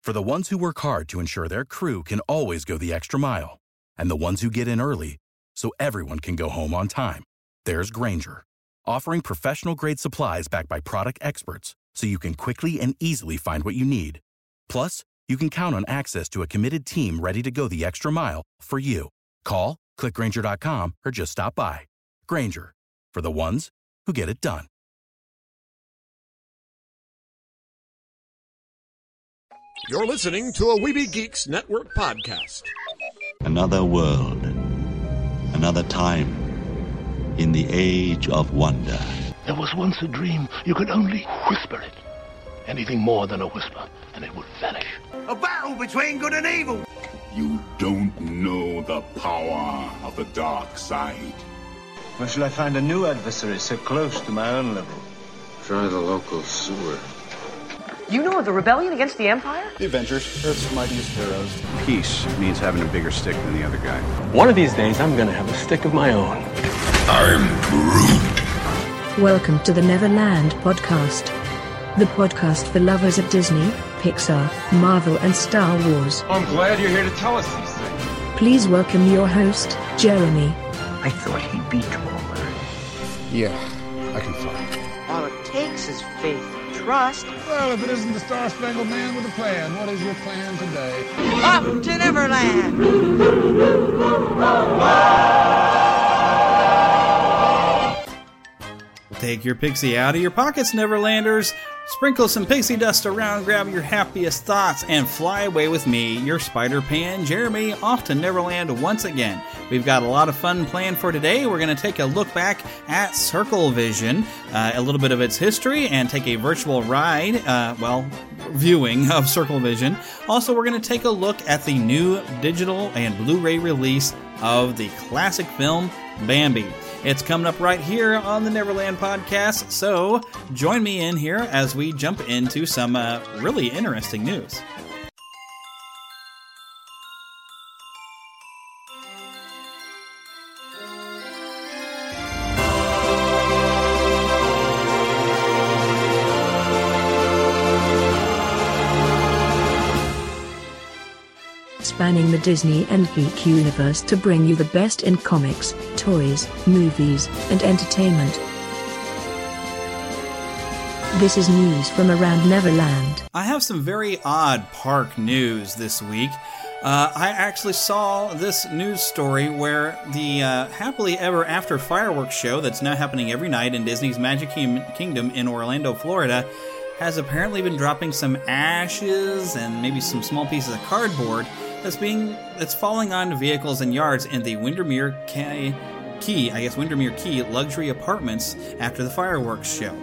For the ones who work hard to ensure their crew can always go the extra mile, and the ones who get in early so everyone can go home on time, there's Grainger, offering professional-grade supplies backed by product experts so you can quickly and easily find what you need. Plus, you can count on access to a committed team ready to go the extra mile for you. Call, click Grainger.com, or just stop by. Grainger, for the ones who get it done. You're listening to a Weeby Geeks Network podcast. Another world, another time, in the age of wonder. There was once a dream. You could only whisper it. Anything more than a whisper, and it would vanish. A battle between good and evil. You don't know the power of the dark side. Where shall I find a new adversary so close to my own level? Try the local sewer. You know of the rebellion against the Empire? The Avengers, Earth's mightiest heroes. Peace means having a bigger stick than the other guy. One of these days, I'm gonna have a stick of my own. I'm Groot. Welcome to the Neverland Podcast. The podcast for lovers of Disney, Pixar, Marvel, and Star Wars. I'm glad you're here to tell us these things. Please welcome your host, Jeremy. I thought he'd be taller. Yeah, I can fly. All it takes is faith and trust. Well, if it isn't the Star-Spangled Man with a plan, what is your plan today? Up to Neverland! Take your pixie out of your pockets, Neverlanders. Sprinkle some pixie dust around, grab your happiest thoughts, and fly away with me, your Spider-Pan Jeremy, off to Neverland once again. We've got a lot of fun planned for today. We're going to take a look back at Circle Vision, a little bit of its history, and take a virtual ride, viewing of Circle Vision. Also, we're going to take a look at the new digital and Blu-ray release of the classic film Bambi. It's coming up right here on the Neverland Podcast, so join me in here as we jump into some really interesting news. Spanning the Disney and geek universe to bring you the best in comics, toys, movies, and entertainment. This is news from around Neverland. I have some very odd park news this week. I actually saw this news story where the Happily Ever After fireworks show that's now happening every night in Disney's Magic Kingdom in Orlando, Florida, has apparently been dropping some ashes and maybe some small pieces of cardboard that's falling onto vehicles and yards in the Windermere Key luxury apartments after the fireworks show.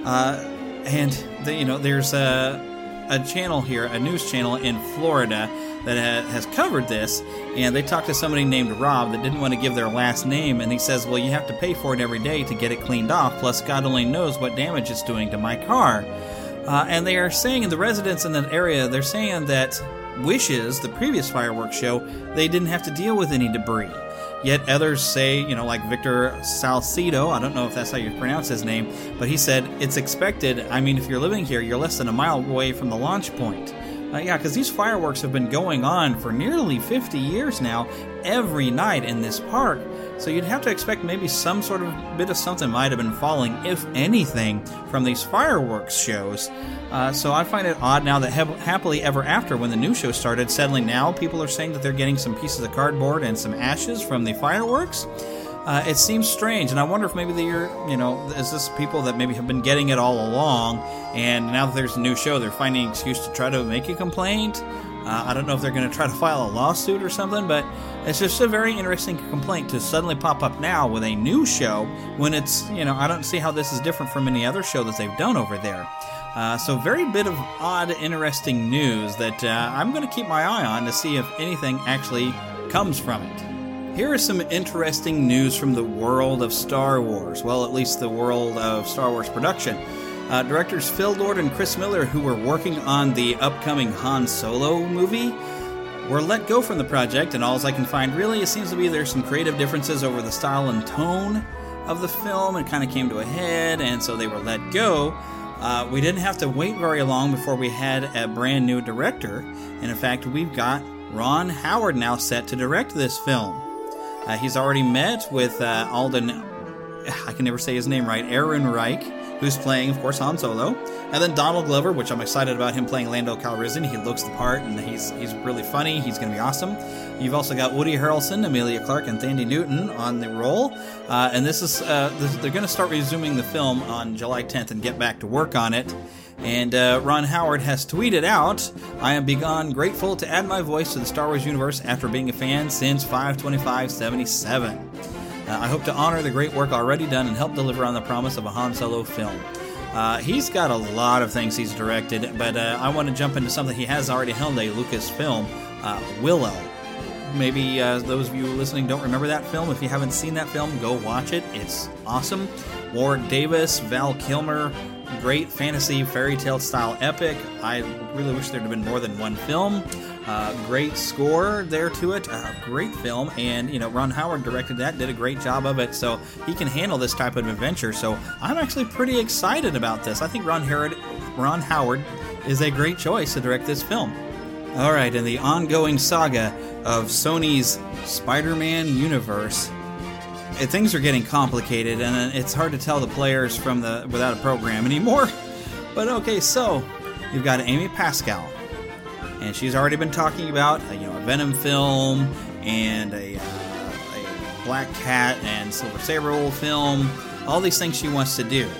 There's a channel here, a news channel in Florida that has covered this, and they talked to somebody named Rob that didn't want to give their last name, and he says, well, you have to pay for it every day to get it cleaned off, plus God only knows what damage it's doing to my car. And they are saying, in the residents in that area, they're saying that Wishes, the previous fireworks show, they didn't have to deal with any debris. Yet others say, like Victor Salcedo, I don't know if that's how you pronounce his name, but he said, it's expected. I mean, if you're living here, you're less than a mile away from the launch point. Because these fireworks have been going on for nearly 50 years now, every night in this park. So you'd have to expect maybe some sort of bit of something might have been falling, if anything, from these fireworks shows. So I find it odd now that Happily Ever After, when the new show started, suddenly now people are saying that they're getting some pieces of cardboard and some ashes from the fireworks. It seems strange, and I wonder if maybe is this people that maybe have been getting it all along, and now that there's a new show, they're finding an excuse to try to make a complaint. I don't know if they're going to try to file a lawsuit or something, but it's just a very interesting complaint to suddenly pop up now with a new show when it's, I don't see how this is different from any other show that they've done over there. So very bit of odd, interesting news that I'm going to keep my eye on to see if anything actually comes from it. Here is some interesting news from the world of Star Wars. Well, at least the world of Star Wars production. Directors Phil Lord and Chris Miller, who were working on the upcoming Han Solo movie, were let go from the project, and all I can find really, it seems to be there's some creative differences over the style and tone of the film, and kind of came to a head, and so they were let go. We didn't have to wait very long before we had a brand new director, and in fact, we've got Ron Howard now set to direct this film. He's already met with Alden, I can never say his name right, Ehrenreich, who's playing, of course, Han Solo, and then Donald Glover, which I'm excited about him playing Lando Calrissian. He looks the part, and he's really funny. He's going to be awesome. You've also got Woody Harrelson, Emilia Clarke, and Thandie Newton on the role, and this is they're going to start resuming the film on July 10th and get back to work on it. And Ron Howard has tweeted out, "I am beyond grateful to add my voice to the Star Wars universe after being a fan since 5/25/77. I hope to honor the great work already done and help deliver on the promise of a Han Solo film." He's got a lot of things he's directed, but I want to jump into something he has already helmed, a Lucasfilm, Willow. Maybe those of you listening don't remember that film. If you haven't seen that film, go watch it. It's awesome. Warwick Davis, Val Kilmer, great fantasy fairy tale style epic. I really wish there'd have been more than one film. Great score there to it. Great film, and Ron Howard directed that, did a great job of it, so he can handle this type of adventure. So I'm actually pretty excited about this. I think Ron Howard is a great choice to direct this film. All right, in the ongoing saga of Sony's Spider-Man universe, things are getting complicated, and it's hard to tell the players from without a program anymore. But okay, so you've got Amy Pascal, and she's already been talking about a Venom film and a Black Cat and Silver Sable film, all these things she wants to do.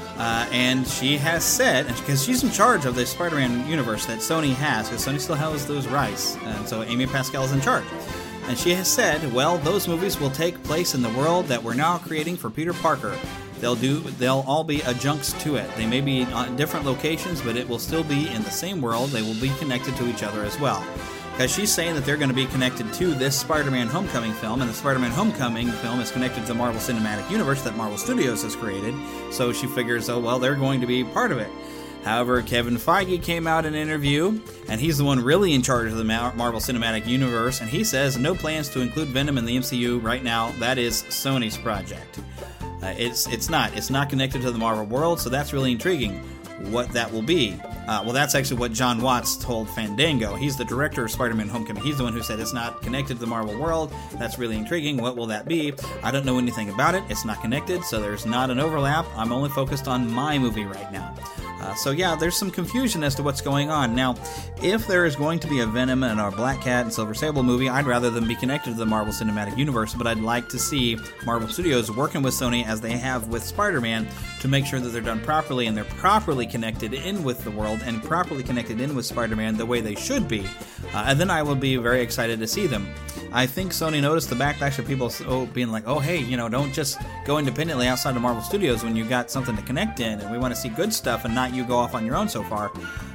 And she has said, because she's in charge of the Spider-Man universe that Sony has, because Sony still has those rights, and so Amy Pascal is in charge. And she has said, well, those movies will take place in the world that we're now creating for Peter Parker. They'll all be adjuncts to it. They may be on different locations, but it will still be in the same world. They will be connected to each other as well. Because she's saying that they're going to be connected to this Spider-Man Homecoming film, and the Spider-Man Homecoming film is connected to the Marvel Cinematic Universe that Marvel Studios has created, so she figures, oh, well, they're going to be part of it. However, Kevin Feige came out in an interview, and he's the one really in charge of the Marvel Cinematic Universe, and he says no plans to include Venom in the MCU right now. That is Sony's project. It's not connected to the Marvel world, so that's really intriguing. What that will be. Well, that's actually what John Watts told Fandango. He's the director of Spider-Man Homecoming. He's the one who said it's not connected to the Marvel world. That's really intriguing. What will that be? I don't know anything about it. It's not connected, so there's not an overlap. I'm only focused on my movie right now. So yeah, there's some confusion as to what's going on. Now, if there is going to be a Venom and a Black Cat and Silver Sable movie, I'd rather them be connected to the Marvel Cinematic Universe, but I'd like to see Marvel Studios working with Sony as they have with Spider-Man to make sure that they're done properly and they're properly connected in with the world and properly connected in with Spider-Man the way they should be. And then I will be very excited to see them. I think Sony noticed the backlash of people being like, oh, hey, don't just go independently outside of Marvel Studios when you got something to connect in, and we want to see good stuff and not you go off on your own so far.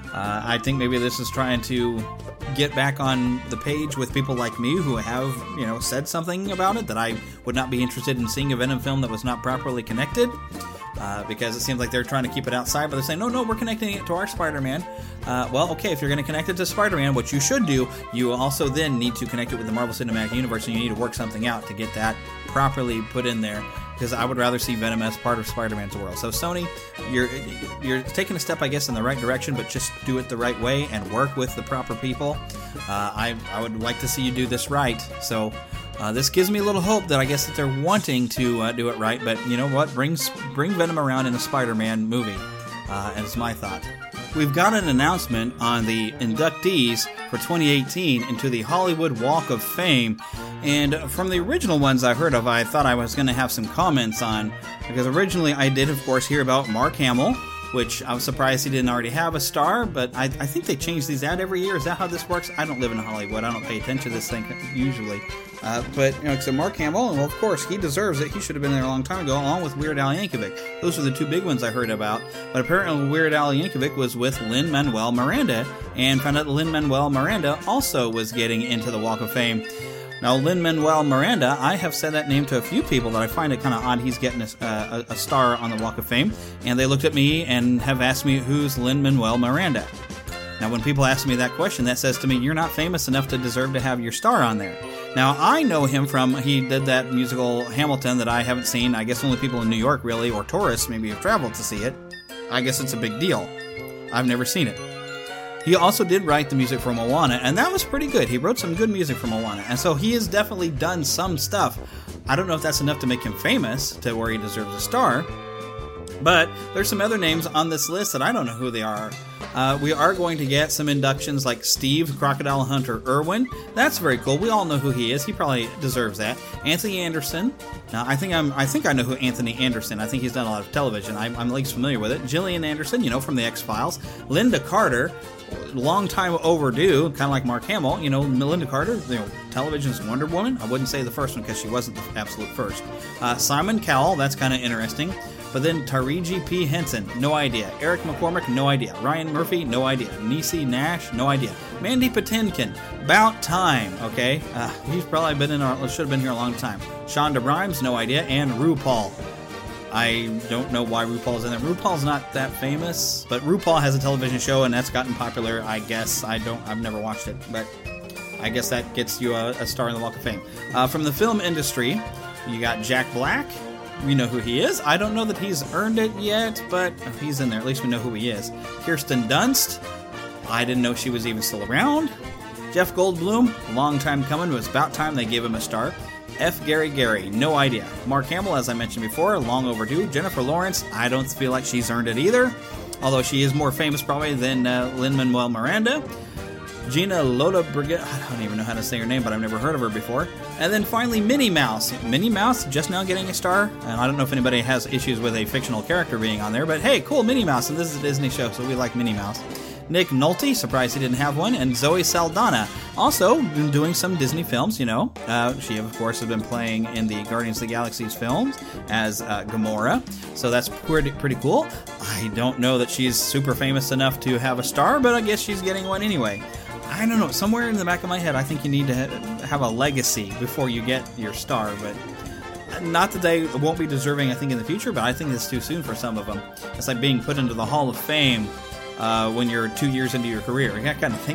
I think maybe this is trying to get back on the page with people like me who have, said something about it, that I would not be interested in seeing a Venom film that was not properly connected. Because it seems like they're trying to keep it outside, but they're saying, no, we're connecting it to our Spider-Man. Well, okay, if you're going to connect it to Spider-Man, what you should do, you also then need to connect it with the Marvel Cinematic Universe, and you need to work something out to get that properly put in there, because I would rather see Venom as part of Spider-Man's world. So Sony, you're taking a step, I guess, in the right direction, but just do it the right way and work with the proper people. I would like to see you do this right, so... this gives me a little hope that I guess that they're wanting to do it right, but you know what? Bring Venom around in a Spider-Man movie, is my thought. We've got an announcement on the inductees for 2018 into the Hollywood Walk of Fame, and from the original ones I heard of, I thought I was going to have some comments on, because originally I did, of course, hear about Mark Hamill, which I was surprised he didn't already have a star, but I think they change these out every year. Is that how this works? I don't live in Hollywood. I don't pay attention to this thing usually. But, so Mark Hamill, well, of course, he deserves it. He should have been there a long time ago, along with Weird Al Yankovic. Those were the two big ones I heard about. But apparently Weird Al Yankovic was with Lin-Manuel Miranda, and found out that Lin-Manuel Miranda also was getting into the Walk of Fame. Now, Lin-Manuel Miranda, I have said that name to a few people that I find it kind of odd he's getting a star on the Walk of Fame, and they looked at me and have asked me, who's Lin-Manuel Miranda? Now, when people ask me that question, that says to me, you're not famous enough to deserve to have your star on there. Now, I know him from, he did that musical Hamilton that I haven't seen. I guess only people in New York, really, or tourists maybe have traveled to see it. I guess it's a big deal. I've never seen it. He also did write the music for Moana, and that was pretty good. He wrote some good music for Moana, and so he has definitely done some stuff. I don't know if that's enough to make him famous to where he deserves a star, but there's some other names on this list that I don't know who they are. We are going to get some inductions like Steve Crocodile Hunter Irwin. That's very cool. We all know who he is. He probably deserves that. Anthony Anderson. Now, I think I know who Anthony Anderson. I think he's done a lot of television. I'm at least familiar with it. Gillian Anderson, from the X-Files. Linda Carter, long time overdue, kind of like Mark Hamill. Melinda Carter, television's Wonder Woman. I wouldn't say the first one because she wasn't the absolute first. Simon Cowell, that's kind of interesting. But then Taraji P. Henson, no idea. Eric McCormick, no idea. Ryan Murphy, no idea. Niecy Nash, no idea. Mandy Patinkin, about time, okay? He's probably should have been here a long time. Shonda Rhimes, no idea. And RuPaul. I don't know why RuPaul's in there. RuPaul's not that famous, but RuPaul has a television show and that's gotten popular, I guess. I've never watched it, but I guess that gets you a star in the Walk of Fame. From the film industry, you got Jack Black. We know who he is. I don't know that he's earned it yet, but he's in there. At least we know who he is. Kirsten Dunst. I didn't know she was even still around. Jeff Goldblum. Long time coming. It was about time they gave him a star. F. Gary. No idea. Mark Hamill, as I mentioned before, long overdue. Jennifer Lawrence. I don't feel like she's earned it either. Although she is more famous probably than Lin-Manuel Miranda. Gina Lola Brigette, I don't even know how to say her name, but I've never heard of her before. And then finally, Minnie Mouse. Minnie Mouse just now getting a star. And I don't know if anybody has issues with a fictional character being on there, but hey, cool, Minnie Mouse, and this is a Disney show, so we like Minnie Mouse. Nick Nolte, surprised he didn't have one, and Zoe Saldana, also been doing some Disney films, She, of course, has been playing in the Guardians of the Galaxy's films as Gamora, so that's pretty cool. I don't know that she's super famous enough to have a star, but I guess she's getting one anyway. I don't know, somewhere in the back of my head, I think you need to have a legacy before you get your star, but not that they won't be deserving, I think, in the future, but I think it's too soon for some of them. It's like being put into the Hall of Fame when you're 2 years into your career, that kind of thing,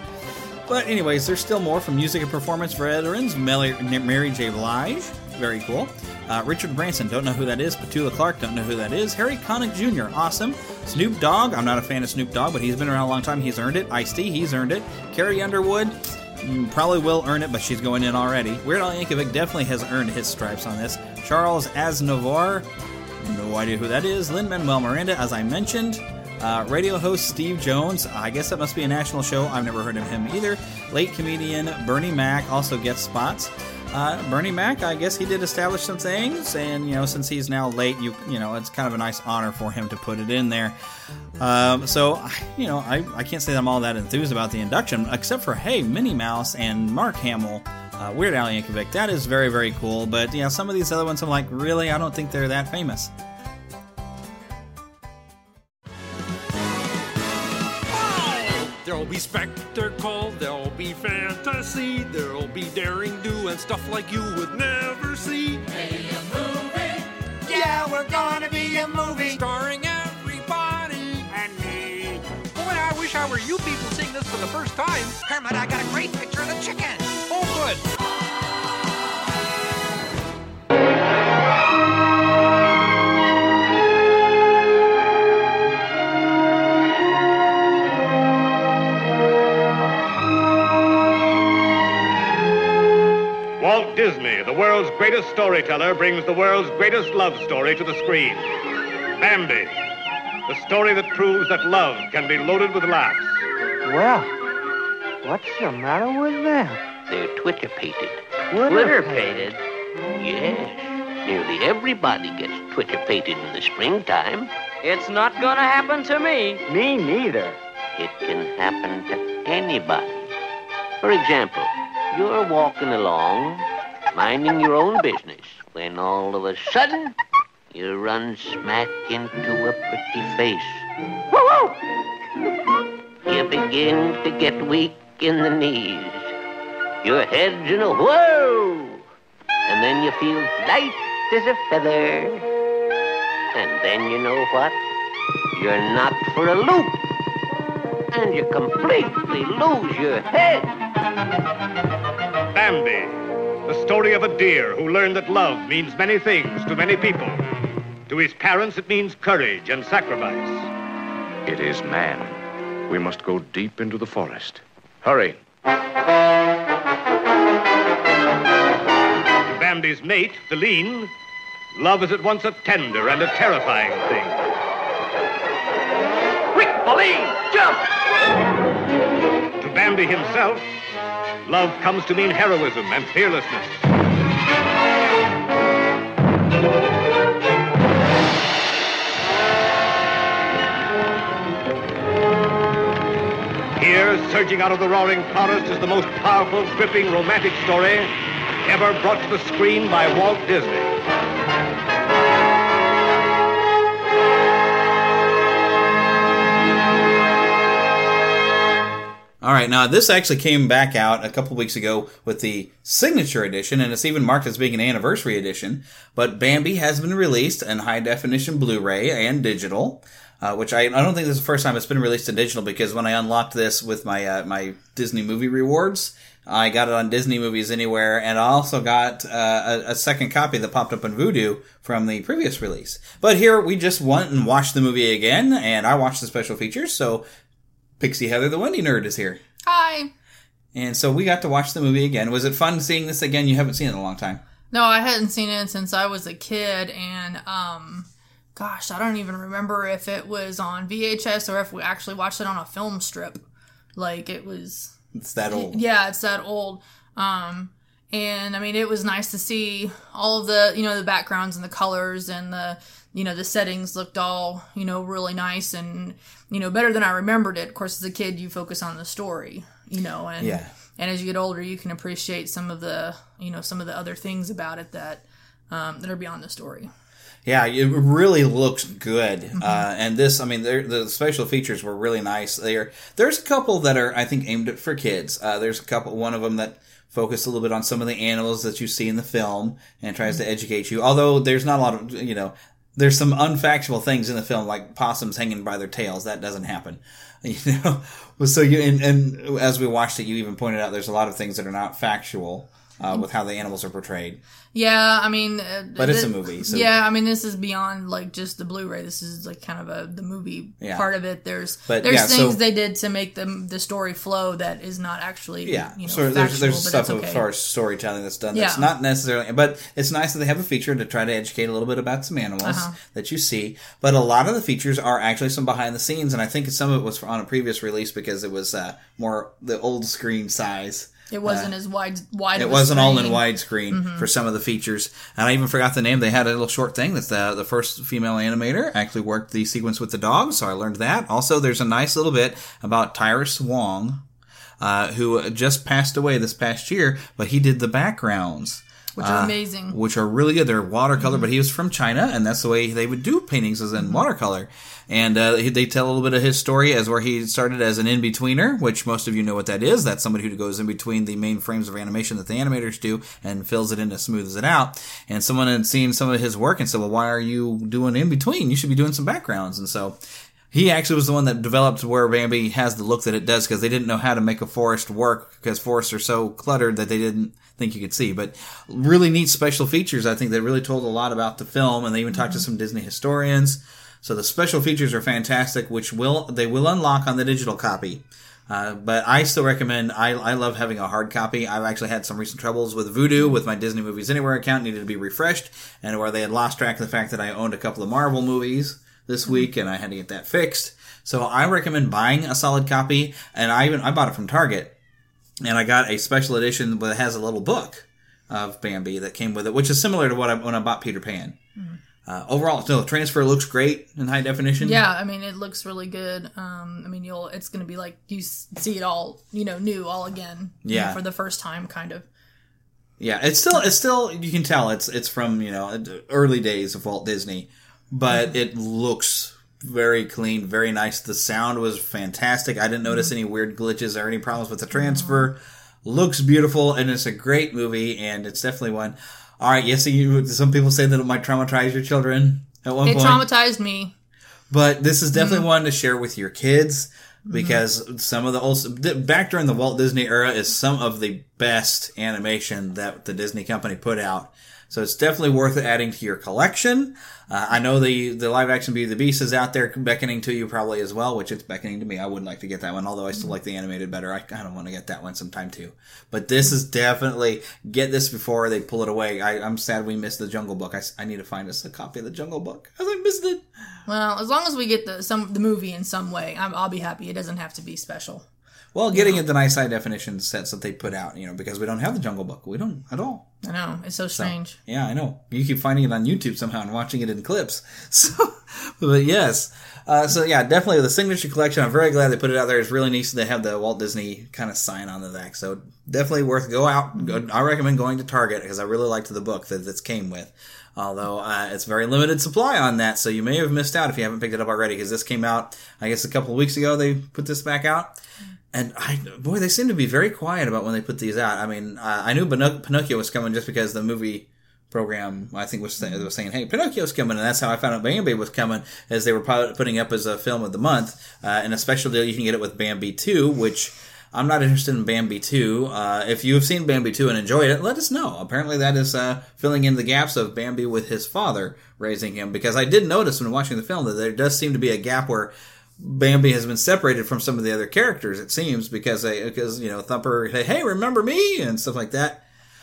But anyways, there's still more from music and performance veterans. Mary J. Blige, very cool. Richard Branson, don't know who that is. Petula Clark, don't know who that is. Harry Connick Jr., awesome. Snoop Dogg, I'm not a fan of Snoop Dogg, but he's been around a long time. He's earned it. Ice-T, he's earned it. Carrie Underwood, probably will earn it, but she's going in already. Weird Al Yankovic definitely has earned his stripes on this. Charles Aznavour, no idea who that is. Lin-Manuel Miranda, as I mentioned. Radio host Steve Jones, I guess that must be a national show. I've never heard of him either. Late comedian Bernie Mac also gets spots. Bernie Mac, I guess he did establish some things, and since he's now late, it's kind of a nice honor for him to put it in there. So I can't say that I'm all that enthused about the induction, except for Minnie Mouse and Mark Hamill, Weird Al Yankovic. That is very, very cool. But some of these other ones, I'm like, really, I don't think they're that famous. There'll be spectacle, there'll be fantasy, there'll be daring do and stuff like you would never see. Hey, a movie! Yeah, we're gonna be a movie! Starring everybody and me. Boy, I wish I were you people seeing this for the first time. Kermit, I got a great picture of the chicken! Oh, good! Walt Disney, the world's greatest storyteller, brings the world's greatest love story to the screen. Bambi, the story that proves that love can be loaded with laughs. Well, what's the matter with them? They're Twitter-pated. Twitter-pated? Yes. Nearly everybody gets Twitter-pated in the springtime. It's not gonna happen to me. Me neither. It can happen to anybody. For example, you're walking along, minding your own business, when all of a sudden, you run smack into a pretty face. Woo-hoo! You begin to get weak in the knees. Your head's in a whirl. And then you feel light as a feather. And then you know what? You're knocked for a loop. And you completely lose your head. Bambi, the story of a deer who learned that love means many things to many people. To his parents, it means courage and sacrifice. It is man. We must go deep into the forest. Hurry. To Bambi's mate, Feline, love is at once a tender and a terrifying thing. Quick, Feline, jump! To Bambi himself, love comes to mean heroism and fearlessness. Here, surging out of the roaring forest, is the most powerful, gripping, romantic story ever brought to the screen by Walt Disney. All right, now this actually came back out a couple weeks ago with the signature edition, and it's even marked as being an anniversary edition. But Bambi has been released in high-definition Blu-ray and digital, which I don't think this is the first time it's been released in digital, because when I unlocked this with my my Disney Movie Rewards, I got it on Disney Movies Anywhere, and I also got a second copy that popped up on Vudu from the previous release. But here, we just went and watched the movie again, and I watched the special features, so Pixie Heather, the Wendy Nerd, is here. Hi. And so we got to watch the movie again. Was it fun seeing this again? You haven't seen it in a long time. No, I hadn't seen it since I was a kid, and gosh, I don't even remember if it was on VHS or if we actually watched it on a film strip. Like, it was... It's that old. Yeah, it's that old. And, I mean, it was nice to see all of the, the backgrounds and the colors and the, the settings looked all, really nice and, better than I remembered it. Of course, as a kid, you focus on the story, and, yeah. And as you get older, you can appreciate some of the, some of the other things about it that are beyond the story. Yeah, it really looks good. Mm-hmm. And this, I mean, the special features were really nice. There's a couple that are, I think, aimed for kids. There's one of them that focused a little bit on some of the animals that you see in the film and tries to educate you. Although there's not a lot of, there's some unfactual things in the film, like possums hanging by their tails. That doesn't happen. So and as we watched it, you even pointed out there's a lot of things that are not factual with how the animals are portrayed. Yeah, I mean... but it's a movie, so... Yeah, I mean, this is beyond, like, just the Blu-ray. This is, like, kind of the movie part of it. There's things they did to make the story flow that is not actually, so factual, there's stuff as far as storytelling that's done that's not necessarily... But it's nice that they have a feature to try to educate a little bit about some animals that you see. But a lot of the features are actually some behind the scenes, and I think some of it was on a previous release because it was more the old screen size. It wasn't as wide. It wasn't all in widescreen for some of the features. And I even forgot the name. They had a little short thing that the first female animator actually worked the sequence with the dog, so I learned that. Also, there's a nice little bit about Tyrus Wong, who just passed away this past year, but he did the backgrounds. Which are amazing. Which are really good. They're watercolor, but he was from China, and that's the way they would do paintings, is in watercolor. And they tell a little bit of his story as where he started as an in-betweener, which most of you know what that is. That's somebody who goes in between the main frames of animation that the animators do and fills it in and smooths it out. And someone had seen some of his work and said, well, why are you doing in-between? You should be doing some backgrounds. And so he actually was the one that developed where Bambi has the look that it does, because they didn't know how to make a forest work, because forests are so cluttered that they didn't think you could see. But really neat special features, I think, that really told a lot about the film, and they even talked to some Disney historians. So the special features are fantastic, which they will unlock on the digital copy. But I still recommend, I love having a hard copy. I've actually had some recent troubles with Vudu, with my Disney Movies Anywhere account, needed to be refreshed, and where they had lost track of the fact that I owned a couple of Marvel movies this week, and I had to get that fixed. So I recommend buying a solid copy, and I bought it from Target, and I got a special edition that has a little book of Bambi that came with it, which is similar to when I bought Peter Pan. Mm-hmm. Overall, still, the transfer looks great in high definition. Yeah, I mean, it looks really good. I mean, it's going to be like you see it all, new all again. Yeah, for the first time, kind of. Yeah, it's still you can tell it's from early days of Walt Disney, but it looks very clean, very nice. The sound was fantastic. I didn't notice any weird glitches or any problems with the transfer. Looks beautiful, and it's a great movie, and it's definitely one. All right, yes, some people say that it might traumatize your children at one point. It traumatized me. But this is definitely one to share with your kids, because some of the old... Back during the Walt Disney era is some of the best animation that the Disney company put out. So it's definitely worth adding to your collection. I know the live action Beauty and the Beast is out there beckoning to you probably as well, which it's beckoning to me. I would like to get that one, although I still like the animated better. I kind of want to get that one sometime too. But this is definitely, get this before they pull it away. I'm sad we missed the Jungle Book. I need to find us a copy of the Jungle Book, because I missed it. Well, as long as we get the movie in some way, I'll be happy. It doesn't have to be special. Well, getting it the nice high definition sets that they put out, because we don't have the Jungle Book. We don't at all. I know. It's so strange. So, yeah, I know. You keep finding it on YouTube somehow and watching it in clips. So, but yes. Definitely the Signature Collection. I'm very glad they put it out there. It's really nice to have the Walt Disney kind of sign on the back. So definitely worth I recommend going to Target, because I really liked the book that this came with. Although it's very limited supply on that, so you may have missed out if you haven't picked it up already, because this came out, I guess, a couple of weeks ago. They put this back out. And they seem to be very quiet about when they put these out. I mean, I knew Pinocchio was coming just because the movie program, I think, was saying, hey, Pinocchio's coming. And that's how I found out Bambi was coming, as they were putting up as a film of the month. And a special deal, you can get it with Bambi 2, which I'm not interested in Bambi 2. If you have seen Bambi 2 and enjoyed it, let us know. Apparently that is filling in the gaps of Bambi with his father raising him. Because I did notice when watching the film that there does seem to be a gap where Bambi has been separated from some of the other characters, it seems, because Thumper, hey, remember me? And stuff like that.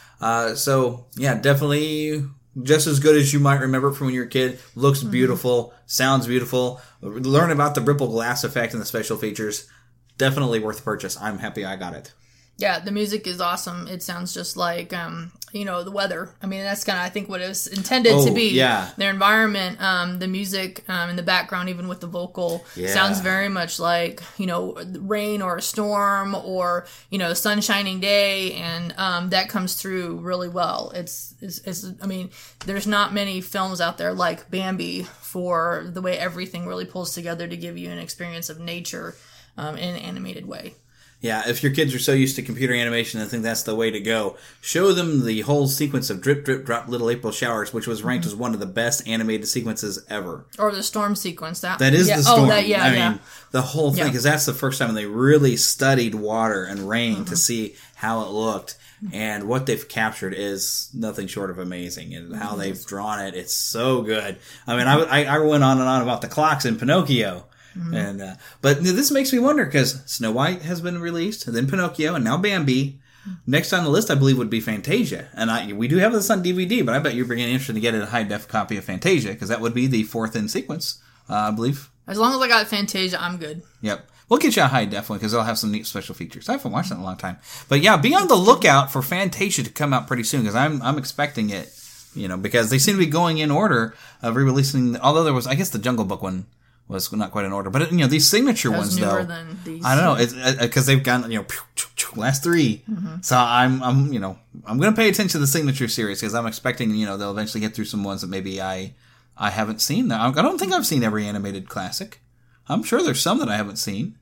Definitely just as good as you might remember from when you were a kid. Looks beautiful, sounds beautiful. Learn about the ripple glass effect and the special features. Definitely worth the purchase. I'm happy I got it. Yeah, the music is awesome. It sounds just like, the weather. I mean, that's kind of, I think, what it was intended to be. Yeah. Their environment, the music in the background, even with the vocal, sounds very much like, rain or a storm or, sun shining day. And that comes through really well. It's there's not many films out there like Bambi for the way everything really pulls together to give you an experience of nature in an animated way. Yeah, if your kids are so used to computer animation and think that's the way to go, show them the whole sequence of Drip, Drip, Drop Little April Showers, which was ranked as one of the best animated sequences ever. Or the storm sequence. That is the storm. I mean, the whole thing, because that's the first time they really studied water and rain to see how it looked. And what they've captured is nothing short of amazing. And how they've drawn it, it's so good. I mean, I went on and on about the clocks in Pinocchio. And but this makes me wonder, because Snow White has been released, and then Pinocchio, and now Bambi. Next on the list, I believe, would be Fantasia, and we do have this on DVD. But I bet you're being interested to get a high def copy of Fantasia, because that would be the fourth in sequence, I believe. As long as I got Fantasia, I'm good. Yep. We'll get you a high def one, because they'll have some neat special features. I haven't watched that in a long time. But yeah, be on the lookout for Fantasia to come out pretty soon, because I'm expecting it, because they seem to be going in order of re-releasing, although there was, I guess, the Jungle Book one was not quite in order, but these signature ones though, I don't know, it's because they've gone last three. So I'm going to pay attention to the signature series, because I'm expecting they'll eventually get through some ones that maybe I haven't seen. I don't think I've seen every animated classic. I'm sure there's some that I haven't seen.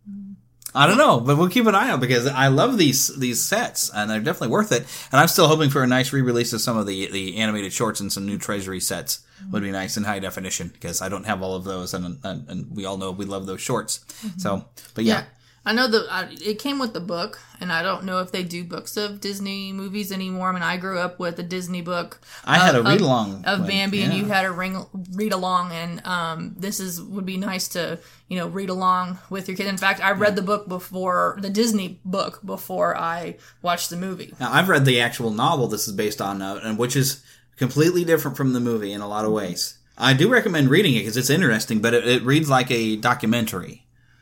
I don't know, but we'll keep an eye out, because I love these sets, and they're definitely worth it. And I'm still hoping for a nice re-release of some of the animated shorts, and some new Treasury sets would be nice in high definition, because I don't have all of those, and we all know we love those shorts. So, but yeah. I know it came with the book, and I don't know if they do books of Disney movies anymore. I mean, I grew up with a Disney book. I had a read-along of Bambi, and you had a read-along, and this would be nice to read along with your kid. In fact, I read the book the Disney book before I watched the movie. Now, I've read the actual novel this is based on, and which is completely different from the movie in a lot of ways. I do recommend reading it, because it's interesting, but it reads like a documentary.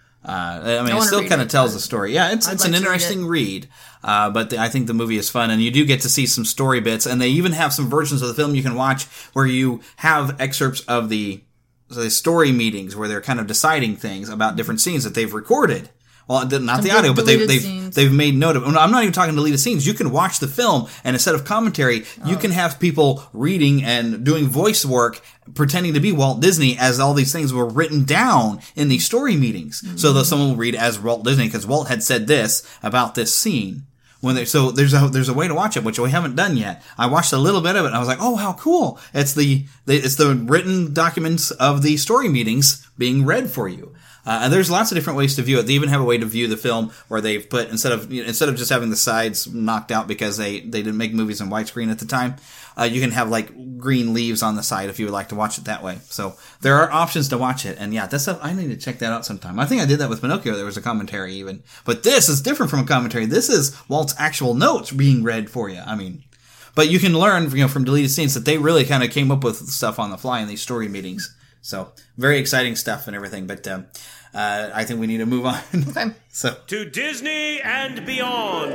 It still kind of tells the story. Yeah, it's an interesting read. But I think the movie is fun, and you do get to see some story bits, and they even have some versions of the film you can watch where you have excerpts of the story meetings where they're kind of deciding things about different scenes that they've recorded. Well, not the audio, but they've made note of. I'm not even talking deleted scenes. You can watch the film, and instead of commentary, you can have people reading and doing voice work, pretending to be Walt Disney, as all these things were written down in these story meetings. So that someone will read as Walt Disney, because Walt had said this about this scene. There's a way to watch it, which we haven't done yet. I watched a little bit of it, and I was like, oh, how cool. It's the written documents of the story meetings being read for you. And there's lots of different ways to view it. They even have a way to view the film where they've put, instead of just having the sides knocked out because they didn't make movies in widescreen at the time, you can have like green leaves on the side if you would like to watch it that way. So there are options to watch it. And yeah, that's stuff, I need to check that out sometime. I think I did that with Pinocchio. There was a commentary even. But this is different from a commentary. This is Walt's actual notes being read for you. I mean, but you can learn, from deleted scenes that they really kind of came up with stuff on the fly in these story meetings. So very exciting stuff and everything, but I think we need to move on. Okay. So to Disney and beyond.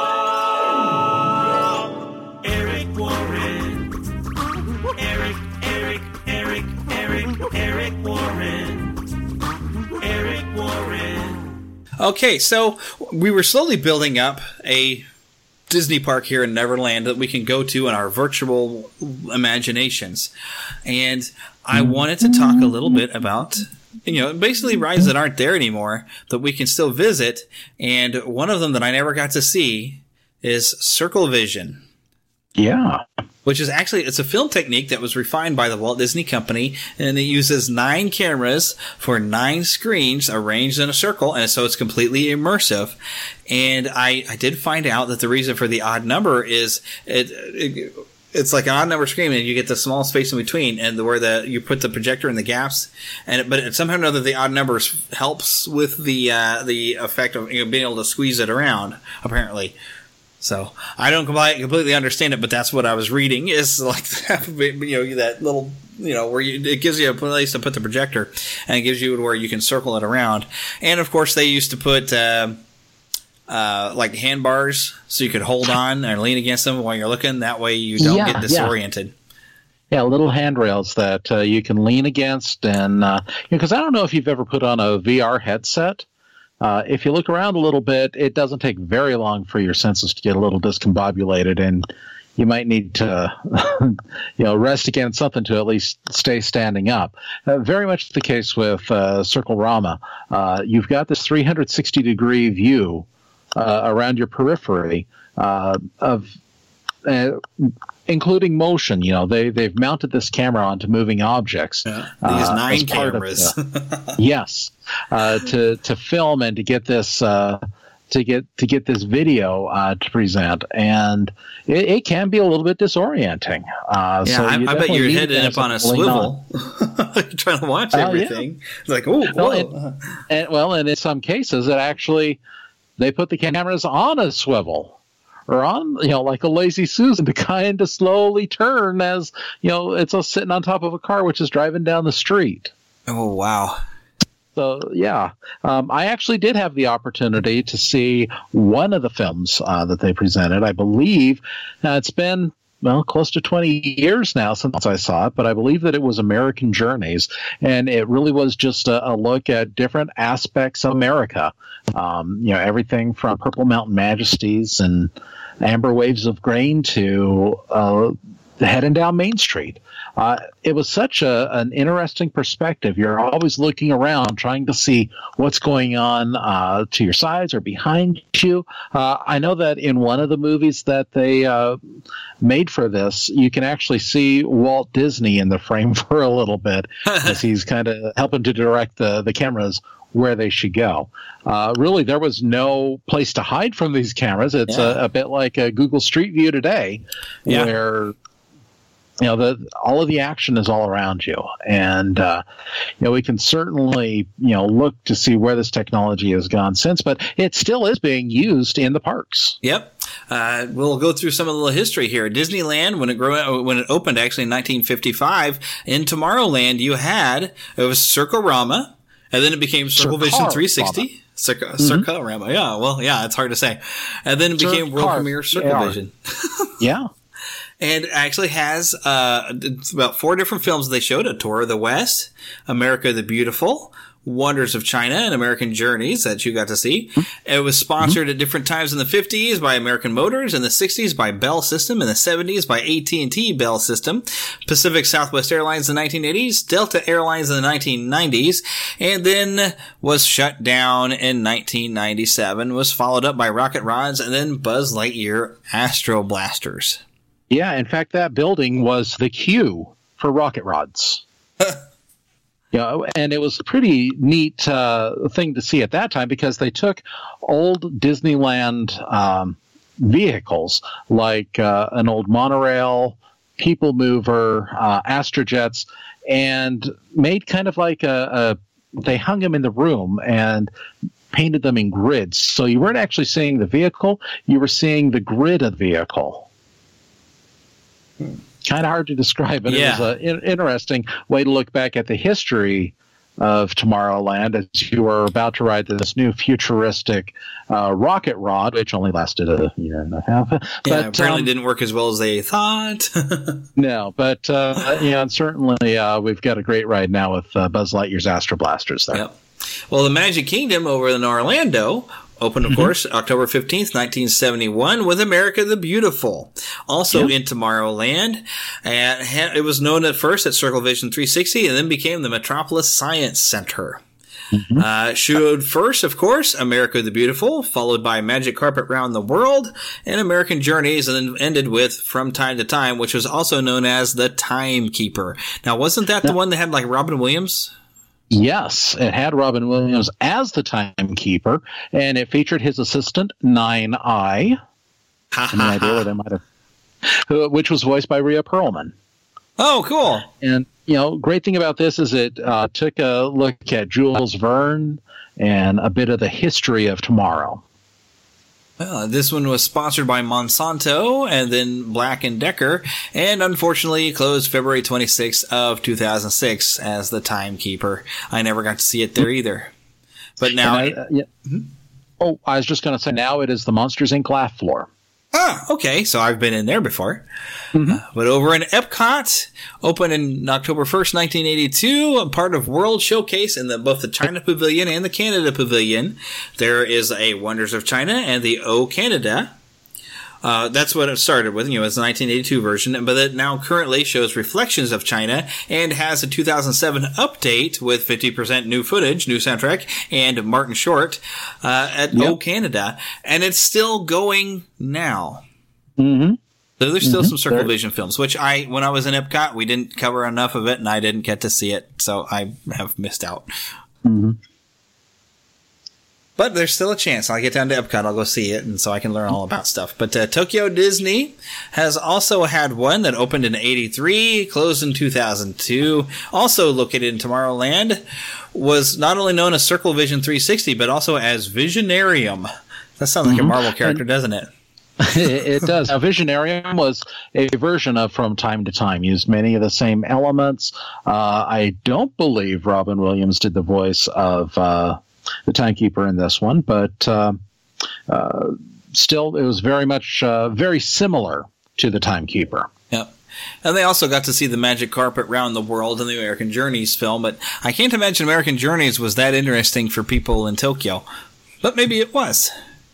Eric Warren. Eric Warren. Eric Warren. Okay, so we were slowly building up a Disney park here in Neverland that we can go to in our virtual imaginations. And I wanted to talk a little bit about, basically rides that aren't there anymore that we can still visit. And one of them that I never got to see is Circle Vision. Yeah. Which is actually, it's a film technique that was refined by the Walt Disney Company, and it uses 9 cameras for 9 screens arranged in a circle, and so it's completely immersive. And I did find out that the reason for the odd number is it's like an odd number screen, and you get the small space in between, and where you put the projector in the gaps, but somehow or another the odd numbers helps with the effect of being able to squeeze it around, apparently. So I don't completely understand it, but that's what I was reading is like that little, where it gives you a place to put the projector, and it gives you where you can circle it around. And of course they used to put, like handbars so you could hold on and lean against them while you're looking. That way you don't get disoriented. Yeah, little handrails that you can lean against. And, because I don't know if you've ever put on a VR headset. If you look around a little bit, it doesn't take very long for your senses to get a little discombobulated, and you might need to, rest against something to at least stay standing up. Very much the case with Circle-Rama. You've got this 360-degree view around your periphery of including motion. They've mounted this camera onto moving objects. These 9 cameras. Yes, to film and to get this this video to present, and it can be a little bit disorienting. So I bet you're headed up on a swivel, trying to watch everything. Yeah. It's like, oh, and in some cases, they put the cameras on a swivel. Or on, like a Lazy Susan to kind of slowly turn as, it's sitting on top of a car which is driving down the street. Oh, wow. So, yeah. I actually did have the opportunity to see one of the films that they presented. I believe it's been, close to 20 years now since I saw it, but I believe that it was American Journeys, and it really was just a look at different aspects of America. Everything from Purple Mountain Majesties and Amber Waves of Grain to heading down Main Street. It was such an interesting perspective. You're always looking around, trying to see what's going on to your sides or behind you. I know that in one of the movies that they made for this, you can actually see Walt Disney in the frame for a little bit as he's kind of helping to direct the cameras where they should go. Really, there was no place to hide from these cameras. It's a bit like a Google Street View today, where all of the action is all around you, and we can certainly look to see where this technology has gone since, but it still is being used in the parks. Yep. We'll go through some of the history here. Disneyland, when it opened, actually in 1955, in Tomorrowland, it was Circle-Rama, and then it became Circle Vision 360. Circle-Rama. Yeah, well, yeah, it's hard to say. And then it became world premiere Circle Vision. Yeah. And it actually has about 4 different films they showed: A Tour of the West, America the Beautiful, Wonders of China, and American Journeys that you got to see. It was sponsored at different times in the 50s by American Motors, in the 60s by Bell System, in the 70s by AT&T Bell System, Pacific Southwest Airlines in the 1980s, Delta Airlines in the 1990s, and then was shut down in 1997, was followed up by Rocket Rods, and then Buzz Lightyear Astro Blasters. Yeah, in fact, that building was the queue for Rocket Rods. And it was a pretty neat thing to see at that time because they took old Disneyland vehicles like an old monorail, People Mover, Astrojets, and made kind of like they hung them in the room and painted them in grids. So you weren't actually seeing the vehicle, you were seeing the grid of the vehicle. Kind of hard to describe, but it was an interesting way to look back at the history of Tomorrowland as you were about to ride this new futuristic rocket rod, which only lasted a year and a half. But apparently didn't work as well as they thought. No, but and certainly we've got a great ride now with Buzz Lightyear's Astro Blasters there. Yep. Well, the Magic Kingdom over in Orlando opened, of course, October 15th, 1971, with America the Beautiful. Also in Tomorrowland. And it was known at first as Circle Vision 360 and then became the Metropolis Science Center. Showed first, of course, America the Beautiful, followed by Magic Carpet Round the World and American Journeys, and then ended with From Time to Time, which was also known as the Timekeeper. Now, wasn't that the one that had like Robin Williams? Yes, it had Robin Williams as the timekeeper, and it featured his assistant, Nine Eye. Any idea where they might have? Which was voiced by Rhea Perlman. Oh, cool! And great thing about this is it took a look at Jules Verne and a bit of the history of tomorrow. This one was sponsored by Monsanto and then Black & Decker, and unfortunately closed February 26th of 2006 as the Timekeeper. I never got to see it there either. But now... I was just going to say, now it is the Monsters, Inc. laugh floor. Ah, okay. So I've been in there before. But over in Epcot, opened in October 1st, 1982, a part of World Showcase in both the China Pavilion and the Canada Pavilion. There is a Wonders of China and the O Canada. That's what it started with. It's the 1982 version, but it now currently shows Reflections of China and has a 2007 update with 50% new footage, new soundtrack, and Martin Short at O Canada, and it's still going now. So there's still some Circle Vision films, which when I was in Epcot, we didn't cover enough of it, and I didn't get to see it, so I have missed out. But there's still a chance. I'll get down to Epcot, I'll go see it, and so I can learn all about stuff. But Tokyo Disney has also had one that opened in 1983, closed in 2002, also located in Tomorrowland, was not only known as Circle Vision 360, but also as Visionarium. That sounds like a Marvel character, doesn't it? It does. Now, Visionarium was a version of From Time to Time, used many of the same elements. I don't believe Robin Williams did the voice of the Timekeeper in this one, but still, it was very much very similar to the Timekeeper. Yep. And they also got to see the Magic Carpet Round the World in the American Journeys film, but I can't imagine American Journeys was that interesting for people in Tokyo. But maybe it was.